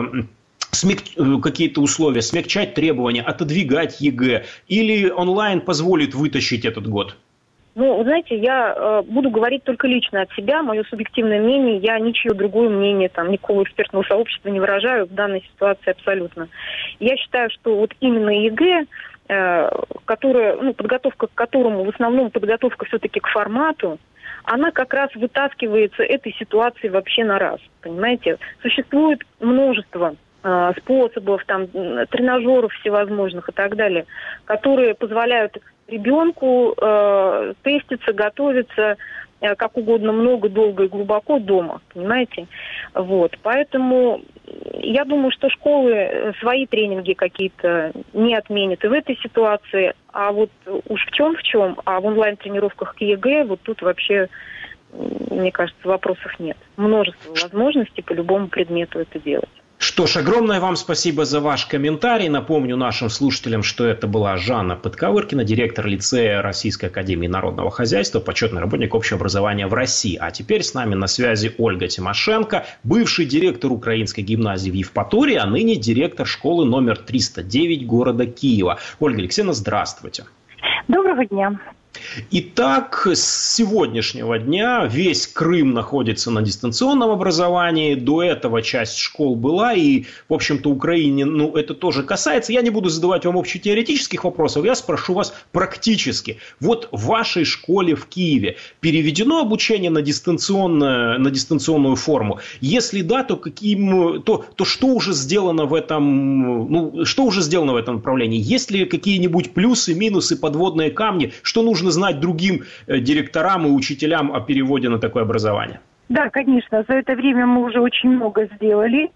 какие-то условия, смягчать требования, отодвигать ЕГЭ, или онлайн позволит вытащить этот год? Ну, вы знаете, я буду говорить только лично от себя, мое субъективное мнение, я ничье другое мнение, там, никакого экспертного сообщества не выражаю в данной ситуации абсолютно. Я считаю, что вот именно ЕГЭ, которая, подготовка к которому, в основном подготовка все-таки к формату, она как раз вытаскивается этой ситуации вообще на раз, понимаете? Существует множество способов, там, тренажеров всевозможных и так далее, которые позволяют ребенку теститься, готовиться как угодно, много, долго и глубоко дома, понимаете? Вот. Поэтому я думаю, что школы свои тренинги какие-то не отменят и в этой ситуации, а вот уж в чем, а в онлайн-тренировках к ЕГЭ вот тут вообще, мне кажется, вопросов нет. Множество возможностей по любому предмету это делать. Что ж, огромное вам спасибо за ваш комментарий. Напомню нашим слушателям, что это была Жанна Подковыркина, директор лицея Российской академии народного хозяйства, почетный работник общего образования в России. А теперь с нами на связи Ольга Тимошенко, бывший директор Украинской гимназии в Евпатории, а ныне директор школы номер 309 города Киева. Ольга Алексеевна, здравствуйте. Доброго дня. Итак, с сегодняшнего дня весь Крым находится на дистанционном образовании. До этого часть школ была, и, в общем-то, Украине это тоже касается. Я не буду задавать вам общетеоретических вопросов, я спрошу вас практически. Вот в вашей школе в Киеве переведено обучение на дистанционную форму? Если да, то что уже сделано в этом, что уже сделано в этом направлении? Есть ли какие-нибудь плюсы, минусы, подводные камни? Что нужно знать другим директорам и учителям о переводе на такое образование? Да, конечно. За это время мы уже очень много сделали.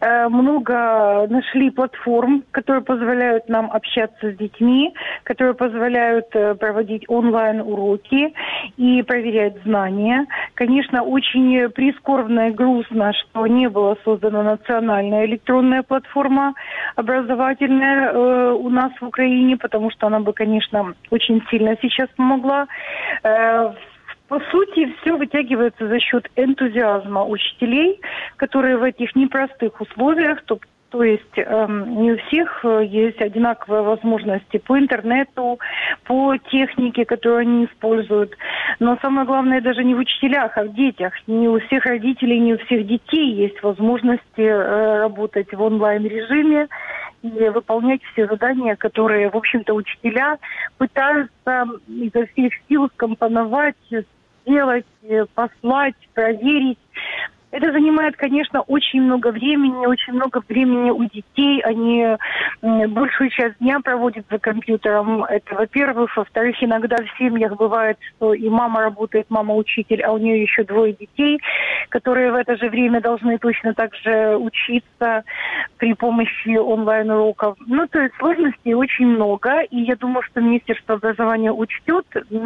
Много нашли платформ, которые позволяют нам общаться с детьми, которые позволяют проводить онлайн-уроки и проверять знания. Конечно, очень прискорбно и грустно, что не была создана национальная электронная платформа образовательная у нас в Украине, потому что она бы, конечно, очень сильно сейчас помогла. По сути, все вытягивается за счет энтузиазма учителей, которые в этих непростых условиях, то есть не у всех есть одинаковые возможности по интернету, по технике, которую они используют. Но самое главное даже не в учителях, а в детях. Не у всех родителей, не у всех детей есть возможности работать в онлайн-режиме и выполнять все задания, которые, в общем-то, учителя пытаются изо всех сил скомпоновать, сделать, послать, проверить. Это занимает, конечно, очень много времени у детей. Они большую часть дня проводят за компьютером. Это, во-первых. Во-вторых, иногда в семьях бывает, что и мама работает, мама-учитель, а у нее еще 2 детей, которые в это же время должны точно так же учиться при помощи онлайн-уроков. То есть сложностей очень много. И я думаю, что Министерство образования учтет.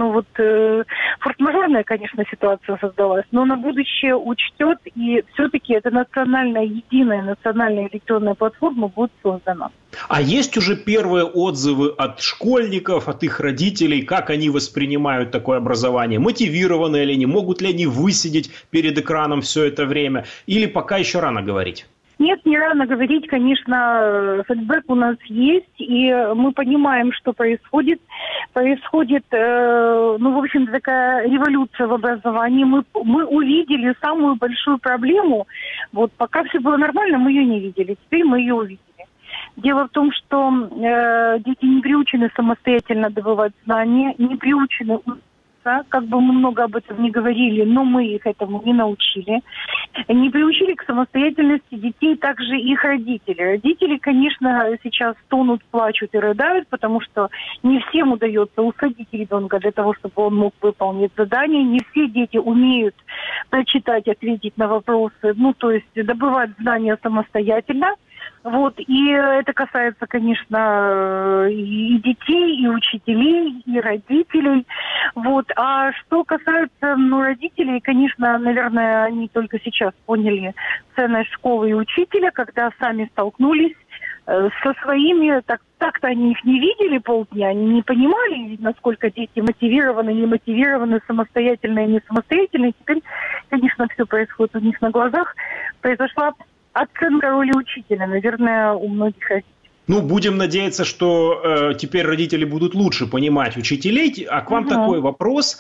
Форс-мажорная, конечно, ситуация создалась, но на будущее учтет. И все-таки эта единая национальная электронная платформа будет создана. А есть уже первые отзывы от школьников, от их родителей, как они воспринимают такое образование? Мотивированы ли они? Могут ли они высидеть перед экраном все это время? Или пока еще рано говорить? Нет, не рано говорить, конечно, фидбэк у нас есть, и мы понимаем, что происходит. Происходит, в общем, такая революция в образовании. Мы увидели самую большую проблему. Вот пока все было нормально, мы ее не видели. Теперь мы ее увидели. Дело в том, что дети не приучены самостоятельно добывать знания, не приучены учиться. Как бы мы много об этом не говорили, но мы их этому не научили. Не приучили к самостоятельности детей также их родители. Родители, конечно, сейчас тонут, плачут и рыдают, потому что не всем удается усадить ребенка для того, чтобы он мог выполнить задание. Не все дети умеют прочитать, ответить на вопросы, то есть добывать знания самостоятельно. И это касается, конечно, и детей, и учителей, и родителей. А что касается родителей, конечно, наверное, они только сейчас поняли ценность школы и учителя, когда сами столкнулись со своими, так-то они их не видели полдня, они не понимали, насколько дети мотивированы, не мотивированы, самостоятельно и не самостоятельно. Теперь, конечно, все происходит у них на глазах. Произошла оценка роли учителя, наверное, у многих родителей. Будем надеяться, что теперь родители будут лучше понимать учителей. А к вам такой вопрос.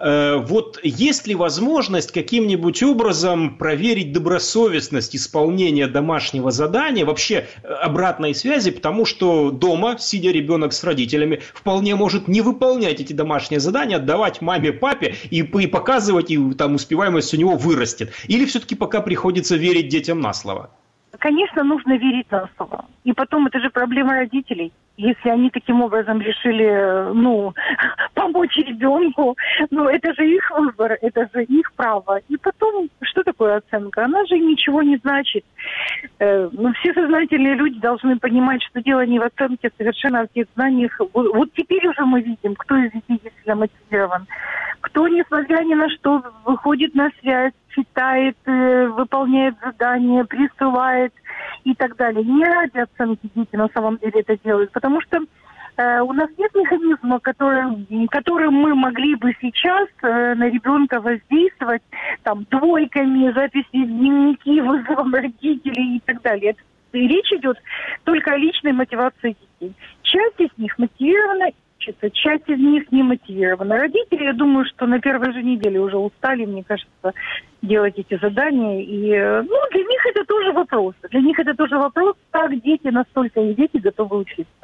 Есть ли возможность каким-нибудь образом проверить добросовестность исполнения домашнего задания, вообще обратной связи, потому что дома, сидя ребенок с родителями, вполне может не выполнять эти домашние задания, отдавать маме, папе и показывать, и там успеваемость у него вырастет. Или все-таки пока приходится верить детям на слово? Конечно, нужно верить на слово. И потом, это же проблема родителей. Если они таким образом решили, помочь ребенку, это же их выбор, это же их право. И потом, что такое оценка? Она же ничего не значит. Все сознательные люди должны понимать, что дело не в оценке, совершенно в тех знаниях. Вот теперь уже мы видим, кто из детей действительно мотивирован. Кто, несмотря ни на что, выходит на связь, читает, выполняет задания, присылает и так далее. Не ради оценки дети на самом деле это делают, потому что у нас нет механизма, которым мы могли бы сейчас на ребенка воздействовать, двойками, записью в дневники, вызовом родителей и так далее. Речь идет только о личной мотивации детей. Часть из них мотивирована учатся. Часть из них не мотивирована. Родители, я думаю, что на первой же неделе уже устали, мне кажется, делать эти задания. И, для них это тоже вопрос. Для них это тоже вопрос, как дети, настолько их дети готовы учиться.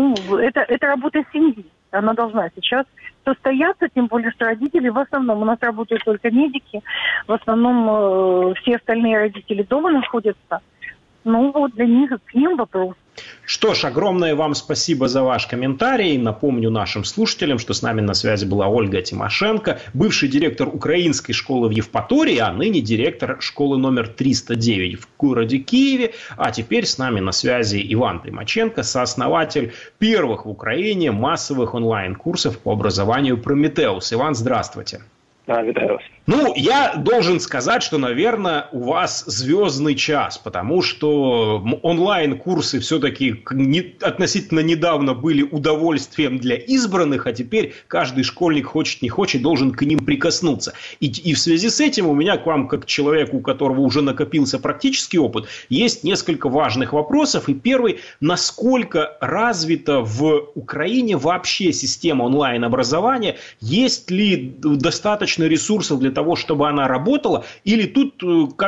Это работа семьи. Она должна сейчас состояться, тем более, что родители в основном, у нас работают только медики, в основном все остальные родители дома находятся. Для них, к ним вопрос. Что ж, огромное вам спасибо за ваш комментарий. Напомню нашим слушателям, что с нами на связи была Ольга Тимошенко, бывший директор украинской школы в Евпатории, а ныне директор школы номер 309 в городе Киеве. А теперь с нами на связи Иван Примаченко, сооснователь первых в Украине массовых онлайн-курсов по образованию «Прометеус». Иван, здравствуйте. Витаю вас. Я должен сказать, что, наверное, у вас звездный час, потому что онлайн-курсы все-таки относительно недавно были удовольствием для избранных, а теперь каждый школьник, хочет не хочет, должен к ним прикоснуться. И в связи с этим у меня к вам, как человеку, у которого уже накопился практический опыт, есть несколько важных вопросов. И первый, насколько развита в Украине вообще система онлайн-образования, есть ли достаточно ресурсов для того, чтобы она работала, или тут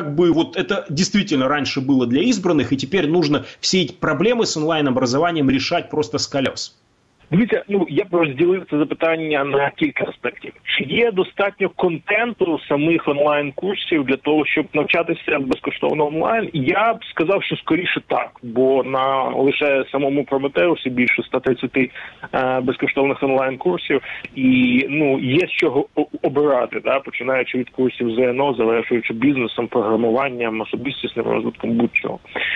это действительно раньше было для избранных, и теперь нужно все эти проблемы с онлайн-образованием решать просто з колес? Дивіться, я б розділив це запитання на кілька аспектів. Чи є достатньо контенту самих онлайн-курсів для того, щоб навчатися безкоштовно онлайн? Я б сказав, що скоріше так, бо на лише самому Прометеусі більше 130 безкоштовних онлайн-курсів, і є з чого обирати, починаючи від курсів ЗНО, завершуючи бізнесом, програмуванням, особистісним розвитком, будь-чого.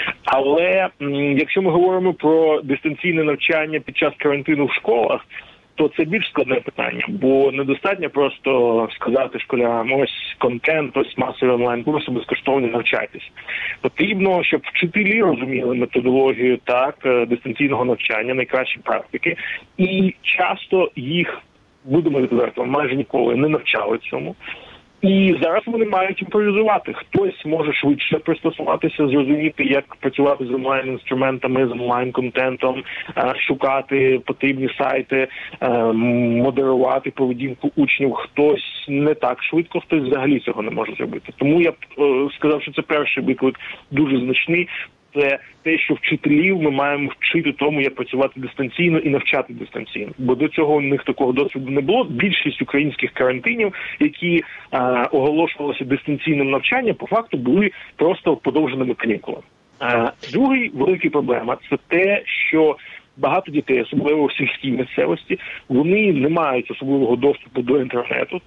Але якщо ми говоримо про дистанційне навчання під час карантину в школах, то це більш складне питання, бо недостатньо просто сказати школярам, ось контент, ось масові онлайн-курси, безкоштовно навчайтесь. Потрібно, щоб вчителі розуміли методологію дистанційного навчання, найкращі практики, і часто їх, будемо відверто, майже ніколи не навчали цьому. І зараз вони мають імпровізувати. Хтось може швидше пристосуватися, зрозуміти, як працювати з онлайн-інструментами, з онлайн-контентом, шукати потрібні сайти, модерувати поведінку учнів. Хтось не так швидко, хтось взагалі цього не може зробити. Тому я б сказав, що це перший виклик дуже значний. Це те, що вчителів ми маємо вчити тому, як працювати дистанційно і навчати дистанційно. Бо до цього у них такого досвіду не було. Більшість українських карантинів, які оголошувалися дистанційним навчанням, по факту були просто подовженими канікулами. Другий великий проблема – це те, що багато дітей, особливо в сільській місцевості, вони не мають особливого доступу до інтернету,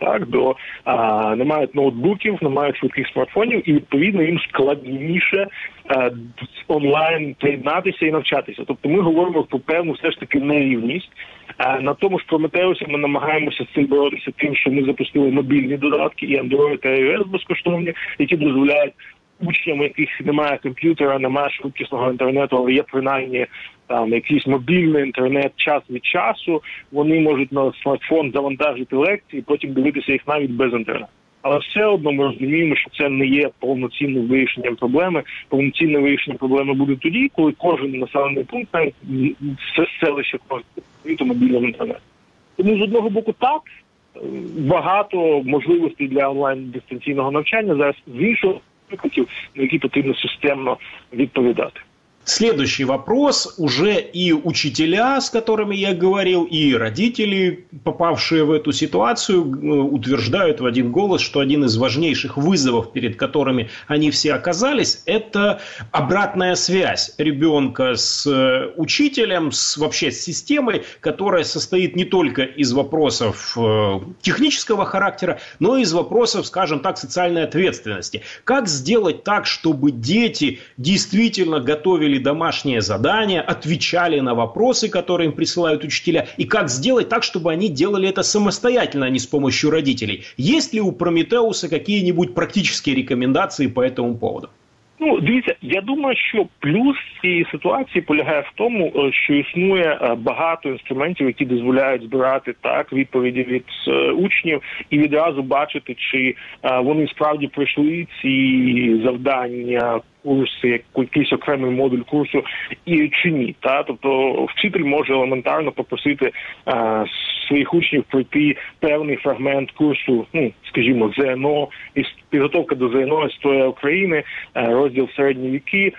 не мають ноутбуків, не мають швидких смартфонів, і, відповідно, їм складніше онлайн приєднатися і навчатися. Тобто ми говоримо про певну все ж таки нерівність. На тому ж Прометеусі ми намагаємося з цим боротися тим, що ми запустили мобільні додатки, і Android, та iOS безкоштовні, які дозволяють учням, яких немає комп'ютера, немає швидкісного інтернету, але є принаймні якийсь мобільний інтернет час від часу, вони можуть на смартфон завантажити лекції, потім дивитися їх навіть без інтернету. Але все одно ми розуміємо, що це не є повноцінним вирішенням проблеми. Повноцінне вирішення проблеми буде тоді, коли кожен населений пункт, навіть селище, кожен мобільний інтернет. Тому з одного боку так, багато можливостей для онлайн-дистанційного навчання, зараз з іншого викликів, на які потрібно системно відповідати. Следующий вопрос. Уже и учителя, с которыми я говорил, и родители, попавшие в эту ситуацию, утверждают в один голос, что один из важнейших вызовов, перед которыми они все оказались, это обратная связь ребенка с учителем, вообще с системой, которая состоит не только из вопросов технического характера, но и из вопросов, скажем так, социальной ответственности. Как сделать так, чтобы дети действительно готовили домашние задания, отвечали на вопросы, которые им присылают учителя, и как сделать так, чтобы они делали это самостоятельно, а не с помощью родителей? Есть ли у Прометеуса какие-нибудь практические рекомендации по этому поводу? Дивіться, я думаю, що плюс цієї ситуації полягає в тому, що існує багато інструментів, які дозволяють збирати відповіді від учнів і відразу бачити, чи вони справді пройшли ці завдання курси, якийсь окремий модуль курсу і чи ні. Тобто вчитель може елементарно попросити своїх учнів пройти певний фрагмент курсу, скажімо, ЗНО, підготовка до ЗНО «Історія України», розділ «Середні віки»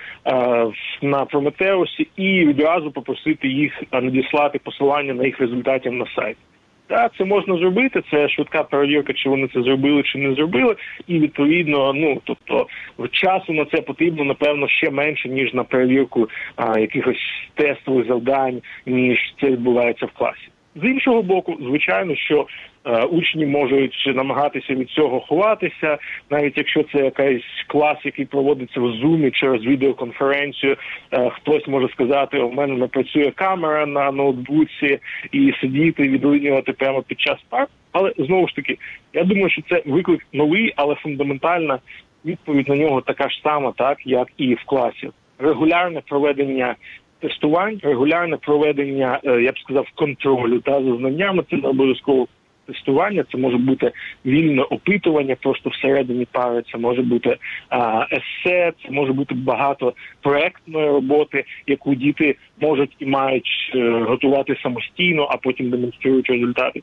на Прометеусі і відразу попросити їх надіслати посилання на їх результатів на сайт. Так, це можна зробити, це швидка перевірка, чи вони це зробили, чи не зробили, і відповідно, тобто часу на це потрібно, напевно, ще менше, ніж на перевірку якихось тестових завдань, ніж це відбувається в класі. З іншого боку, звичайно, що учні можуть намагатися від цього ховатися, навіть якщо це якийсь клас, який проводиться в Zoom через відеоконференцію, хтось може сказати, у мене не працює камера на ноутбуці, і сидіти, відлинювати прямо під час пар. Але, знову ж таки, я думаю, що це виклик новий, але фундаментальна відповідь на нього така ж сама, так, як і в класі. Регулярне проведення тестувань, регулярне проведення, я б сказав, контролю за знаннями, це не обов'язково тестування, це може бути вільне опитування просто всередині пари, це може бути есе, це може бути багато проєктної роботи, яку діти можуть і мають готувати самостійно, а потім демонструють результати.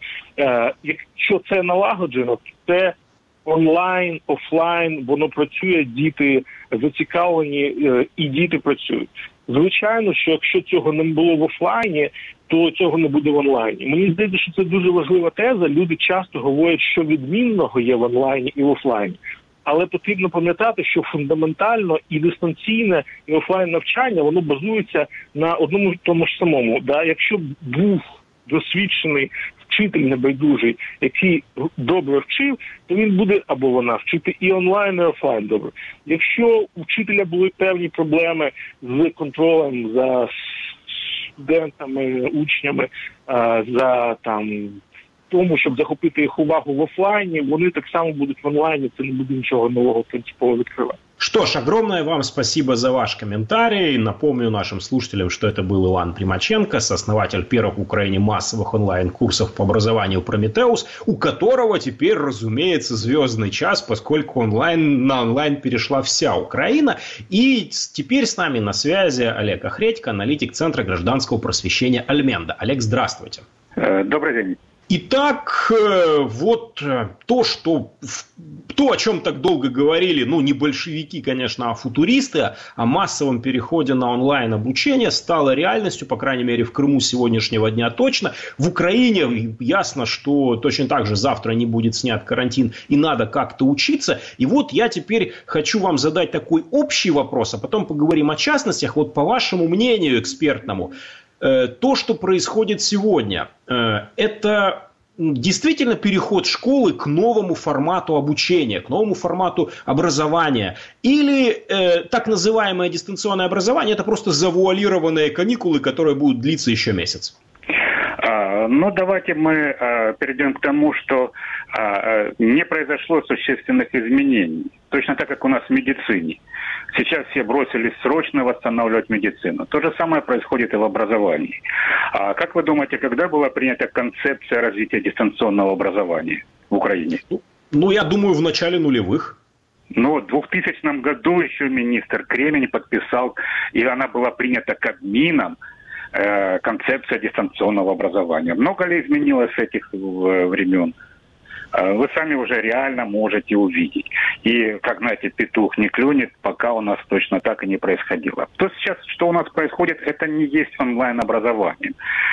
Якщо це налагоджено, це онлайн, офлайн, воно працює, діти зацікавлені і діти працюють. Звичайно, що якщо цього не було в офлайні, то цього не буде в онлайні. Мені здається, що це дуже важлива теза. Люди часто говорять, що відмінного є в онлайні і в офлайні. Але потрібно пам'ятати, що фундаментально і дистанційне, і офлайн навчання, воно базується на одному і тому ж самому. Якщо був досвідчений вчитель небайдужий, який добре вчив, то він буде або вона вчити і онлайн, і офлайн добре. Якщо у вчителя були певні проблеми з контролем за студентами, учнями, за тому, щоб захопити їх увагу в офлайні, вони так само будуть в онлайні, це не буде нічого нового принципово відкривати. Что ж, огромное вам спасибо за ваш комментарий. Напомню нашим слушателям, что это был Иван Примаченко, сооснователь первых в Украине массовых онлайн-курсов по образованию «Прометеус», у которого теперь, разумеется, звездный час, поскольку на онлайн перешла вся Украина. И теперь с нами на связи Олег Охредько, аналитик Центра гражданского просвещения «Альменда». Олег, здравствуйте. Добрый день. Итак, вот то, о чем так долго говорили, не большевики, конечно, а футуристы, о массовом переходе на онлайн-обучение стало реальностью, по крайней мере, в Крыму с сегодняшнего дня точно. В Украине ясно, что точно так же завтра не будет снят карантин и надо как-то учиться. И вот я теперь хочу вам задать такой общий вопрос, а потом поговорим о частностях. Вот по вашему мнению экспертному, то, что происходит сегодня, это действительно переход школы к новому формату обучения, к новому формату образования? Или так называемое дистанционное образование – это просто завуалированные каникулы, которые будут длиться еще месяц? Давайте мы перейдем к тому, что не произошло существенных изменений. Точно так, как у нас в медицине. Сейчас все бросились срочно восстанавливать медицину. То же самое происходит и в образовании. Как вы думаете, когда была принята концепция развития дистанционного образования в Украине? Я думаю, в начале нулевых. В 2000 году еще министр Кремень подписал, и она была принята Кабмином, концепция дистанционного образования. Много ли изменилось с этих времен? Вы сами уже реально можете увидеть. И, как знаете, петух не клюнет, пока у нас точно так и не происходило. То сейчас, что у нас происходит, это не есть онлайн-образование.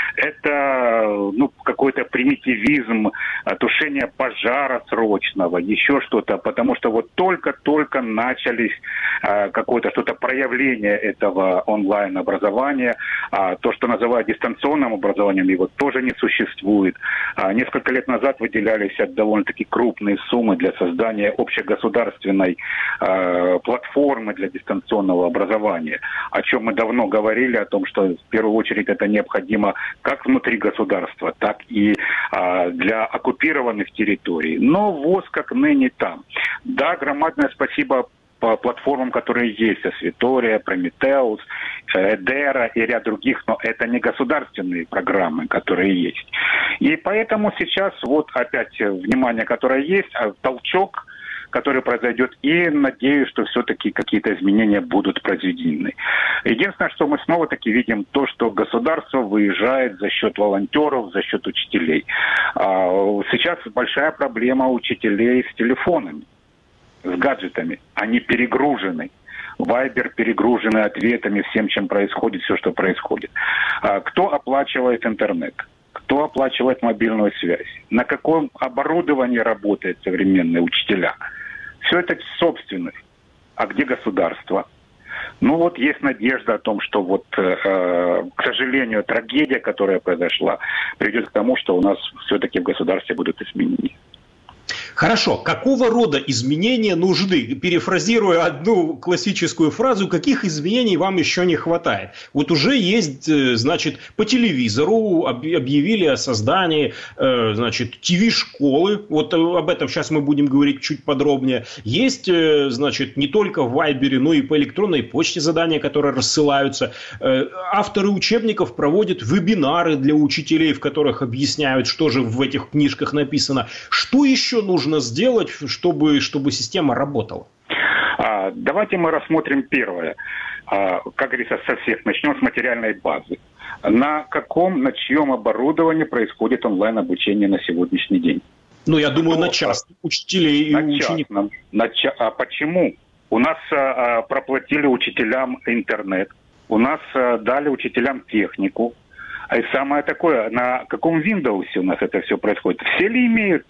Это какой-то примитивизм, тушение пожара срочного, еще что-то. Потому что вот только-только начались какое-то что-то проявление этого онлайн-образования. То, что называют дистанционным образованием, его тоже не существует. Несколько лет назад выделялись довольно-таки крупные суммы для создания общегосударственной платформы для дистанционного образования, о чем мы давно говорили, о том, что в первую очередь это необходимо как внутри государства, так и для оккупированных территорий. Но ВОЗ как ныне там. Да, громадное спасибо по платформам, которые есть, Освитория, Прометеус, Эдера и ряд других, но это не государственные программы, которые есть. И поэтому сейчас вот опять внимание, которое есть, толчок, который произойдет, и надеюсь, что все-таки какие-то изменения будут произведены. Единственное, что мы снова-таки видим то, что государство выезжает за счет волонтеров, за счет учителей. Сейчас большая проблема учителей с телефонами, с гаджетами. Они перегружены. Вайбер перегружены ответами всем, чем происходит, все, что происходит. Кто оплачивает интернет? Кто оплачивает мобильную связь? На каком оборудовании работают современные учителя? Все это собственность. А где государство? Ну вот есть надежда о том, что вот, к сожалению, трагедия, которая произошла, приведет к тому, что у нас все-таки в государстве будут изменения. Хорошо, какого рода изменения нужны? Перефразируя одну классическую фразу, каких изменений вам еще не хватает? Вот уже есть, значит, по телевизору объявили о создании, значит, ТВ-школы. Вот об этом сейчас мы будем говорить чуть подробнее. Есть, значит, не только в Вайбере, но и по электронной почте задания, которые рассылаются. Авторы учебников проводят вебинары для учителей, в которых объясняют, что же в этих книжках написано. Что еще нужно сделать, чтобы система работала? Давайте мы рассмотрим первое. Как говорится, со всех. Начнем с материальной базы. На чьем оборудовании происходит онлайн-обучение на сегодняшний день? Ну, я думаю, на частных учителей и учеников. А почему? У нас проплатили учителям интернет, у нас дали учителям технику. И самое такое, на каком Windows у нас это все происходит? Все ли имеют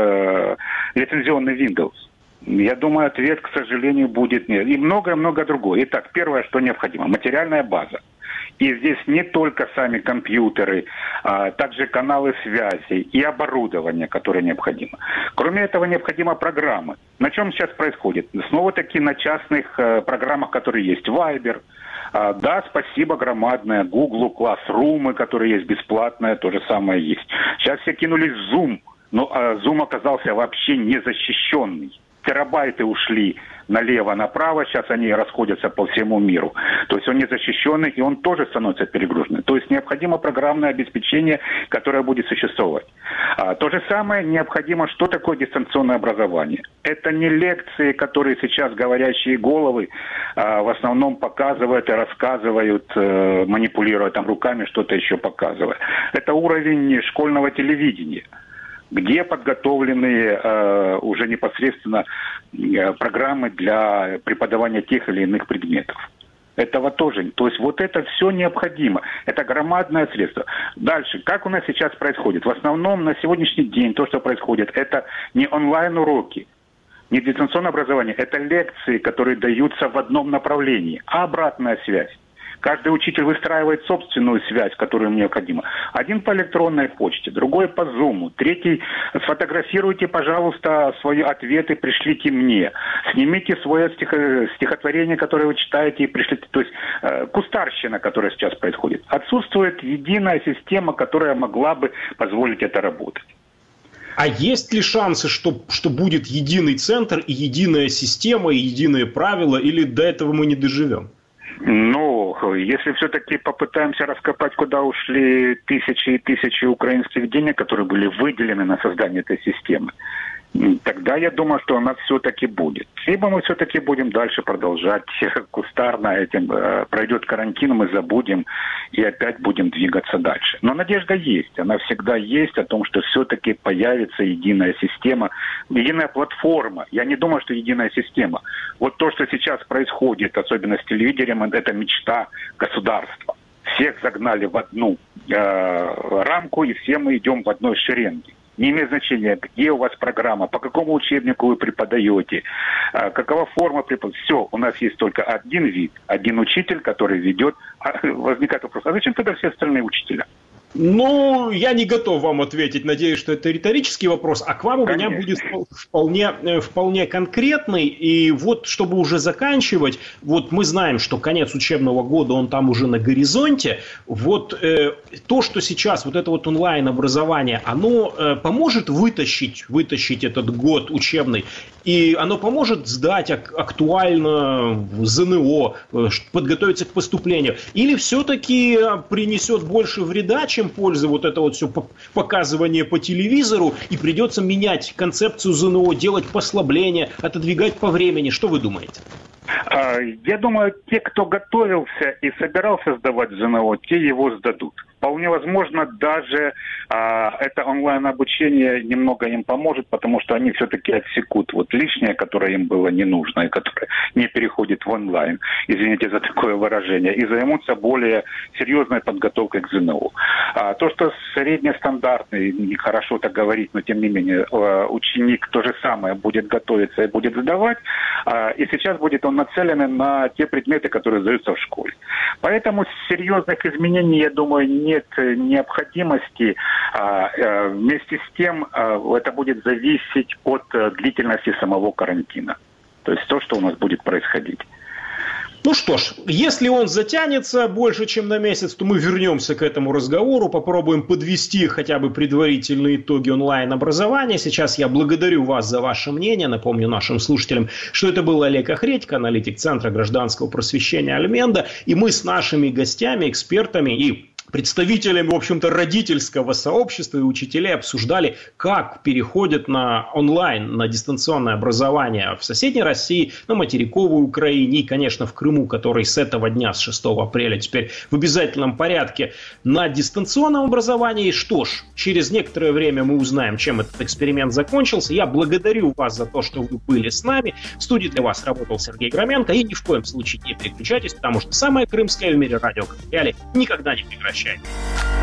лицензионный Windows? Я думаю, ответ, к сожалению, будет нет. И многое-многое другое. Итак, первое, что необходимо – материальная база. И здесь не только сами компьютеры, также каналы связи и оборудование, которое необходимо. Кроме этого, необходима программа. На чем сейчас происходит? Снова-таки на частных программах, которые есть. Viber. Да, спасибо громадное. Google, Classroom, которые есть бесплатное, то же самое есть. Сейчас все кинулись в Zoom, но Zoom оказался вообще незащищенный. Терабайты ушли налево-направо, сейчас они расходятся по всему миру. То есть он незащищенный, и он тоже становится перегруженным. То есть необходимо программное обеспечение, которое будет существовать. То же самое необходимо, что такое дистанционное образование. Это не лекции, которые сейчас говорящие головы в основном показывают и рассказывают, манипулируя там руками, что-то еще показывая. Это уровень школьного телевидения, где подготовлены уже непосредственно программы для преподавания тех или иных предметов. Этого тоже. То есть вот это все необходимо. Это громадное средство. Дальше. Как у нас сейчас происходит? В основном на сегодняшний день то, что происходит, это не онлайн-уроки, не дистанционное образование. Это лекции, которые даются в одном направлении, а обратная связь. Каждый учитель выстраивает собственную связь, которую ему необходимо. Один по электронной почте, другой по Zoom, третий сфотографируйте, пожалуйста, свои ответы, пришлите мне. Снимите свое стихотворение, которое вы читаете, и пришлите. То есть кустарщина, которая сейчас происходит. Отсутствует единая система, которая могла бы позволить это работать. А есть ли шансы, что будет единый центр и единая система, и единые правила, или до этого мы не доживем? Ну, если все-таки попытаемся раскопать, куда ушли тысячи и тысячи украинских денег, которые были выделены на создание этой системы, тогда я думаю, что у нас все-таки будет. Либо мы все-таки будем дальше продолжать кустарно этим, пройдет карантин, мы забудем и опять будем двигаться дальше. Но надежда есть, она всегда есть о том, что все-таки появится единая система, единая платформа. Я не думаю, что единая система. Вот то, что сейчас происходит, особенно с телевидением, это мечта государства. Всех загнали в одну рамку, и все мы идем в одной шеренге. Не имеет значения, где у вас программа, по какому учебнику вы преподаете, какова форма преподавания. Все, у нас есть только один вид, один учитель, который ведет. Возникает вопрос, а зачем тогда все остальные учителя? Ну, я не готов вам ответить. Надеюсь, что это риторический вопрос. А к вам у меня будет вполне конкретный. И вот, чтобы уже заканчивать, вот мы знаем, что конец учебного года, он там уже на горизонте. Вот то, что сейчас вот это вот онлайн-образование, оно поможет вытащить этот год учебный, и оно поможет сдать актуально ЗНО, подготовиться к поступлению. Или все-таки принесет больше вреда, чем польза вот это вот все показывание по телевизору, и придется менять концепцию ЗНО, делать послабления, отодвигать по времени. Что вы думаете? Я думаю, те, кто готовился и собирался сдавать ЗНО, те его сдадут. Вполне возможно, даже это онлайн-обучение немного им поможет, потому что они все-таки отсекут вот лишнее, которое им было не нужно, и которое не переходит в онлайн, извините за такое выражение, и займутся более серьезной подготовкой к ЗНО. То, что среднестандартный, нехорошо так говорить, но тем не менее, ученик то же самое будет готовиться и будет сдавать, и сейчас будет он нацелен на те предметы, которые сдаются в школе. Поэтому серьезных изменений, я думаю, нет необходимости. Вместе с тем это будет зависеть от длительности самого карантина. То есть то, что у нас будет происходить. Ну что ж, если он затянется больше, чем на месяц, то мы вернемся к этому разговору, попробуем подвести хотя бы предварительные итоги онлайн-образования. Сейчас я благодарю вас за ваше мнение. Напомню нашим слушателям, что это был Олег Охредько, аналитик Центра гражданского просвещения Альменда. И мы с нашими гостями, экспертами и представителями, в общем-то, родительского сообщества и учителей обсуждали, как переходят на онлайн, на дистанционное образование в соседней России, на материковой Украине и, конечно, в Крыму, который с этого дня, с 6 апреля, теперь в обязательном порядке на дистанционном образовании. И что ж, через некоторое время мы узнаем, чем этот эксперимент закончился. Я благодарю вас за то, что вы были с нами. В студии для вас работал Сергей Громенко. И ни в коем случае не переключайтесь, потому что самое крымское в мире радио Крым Реалии никогда не прекращается.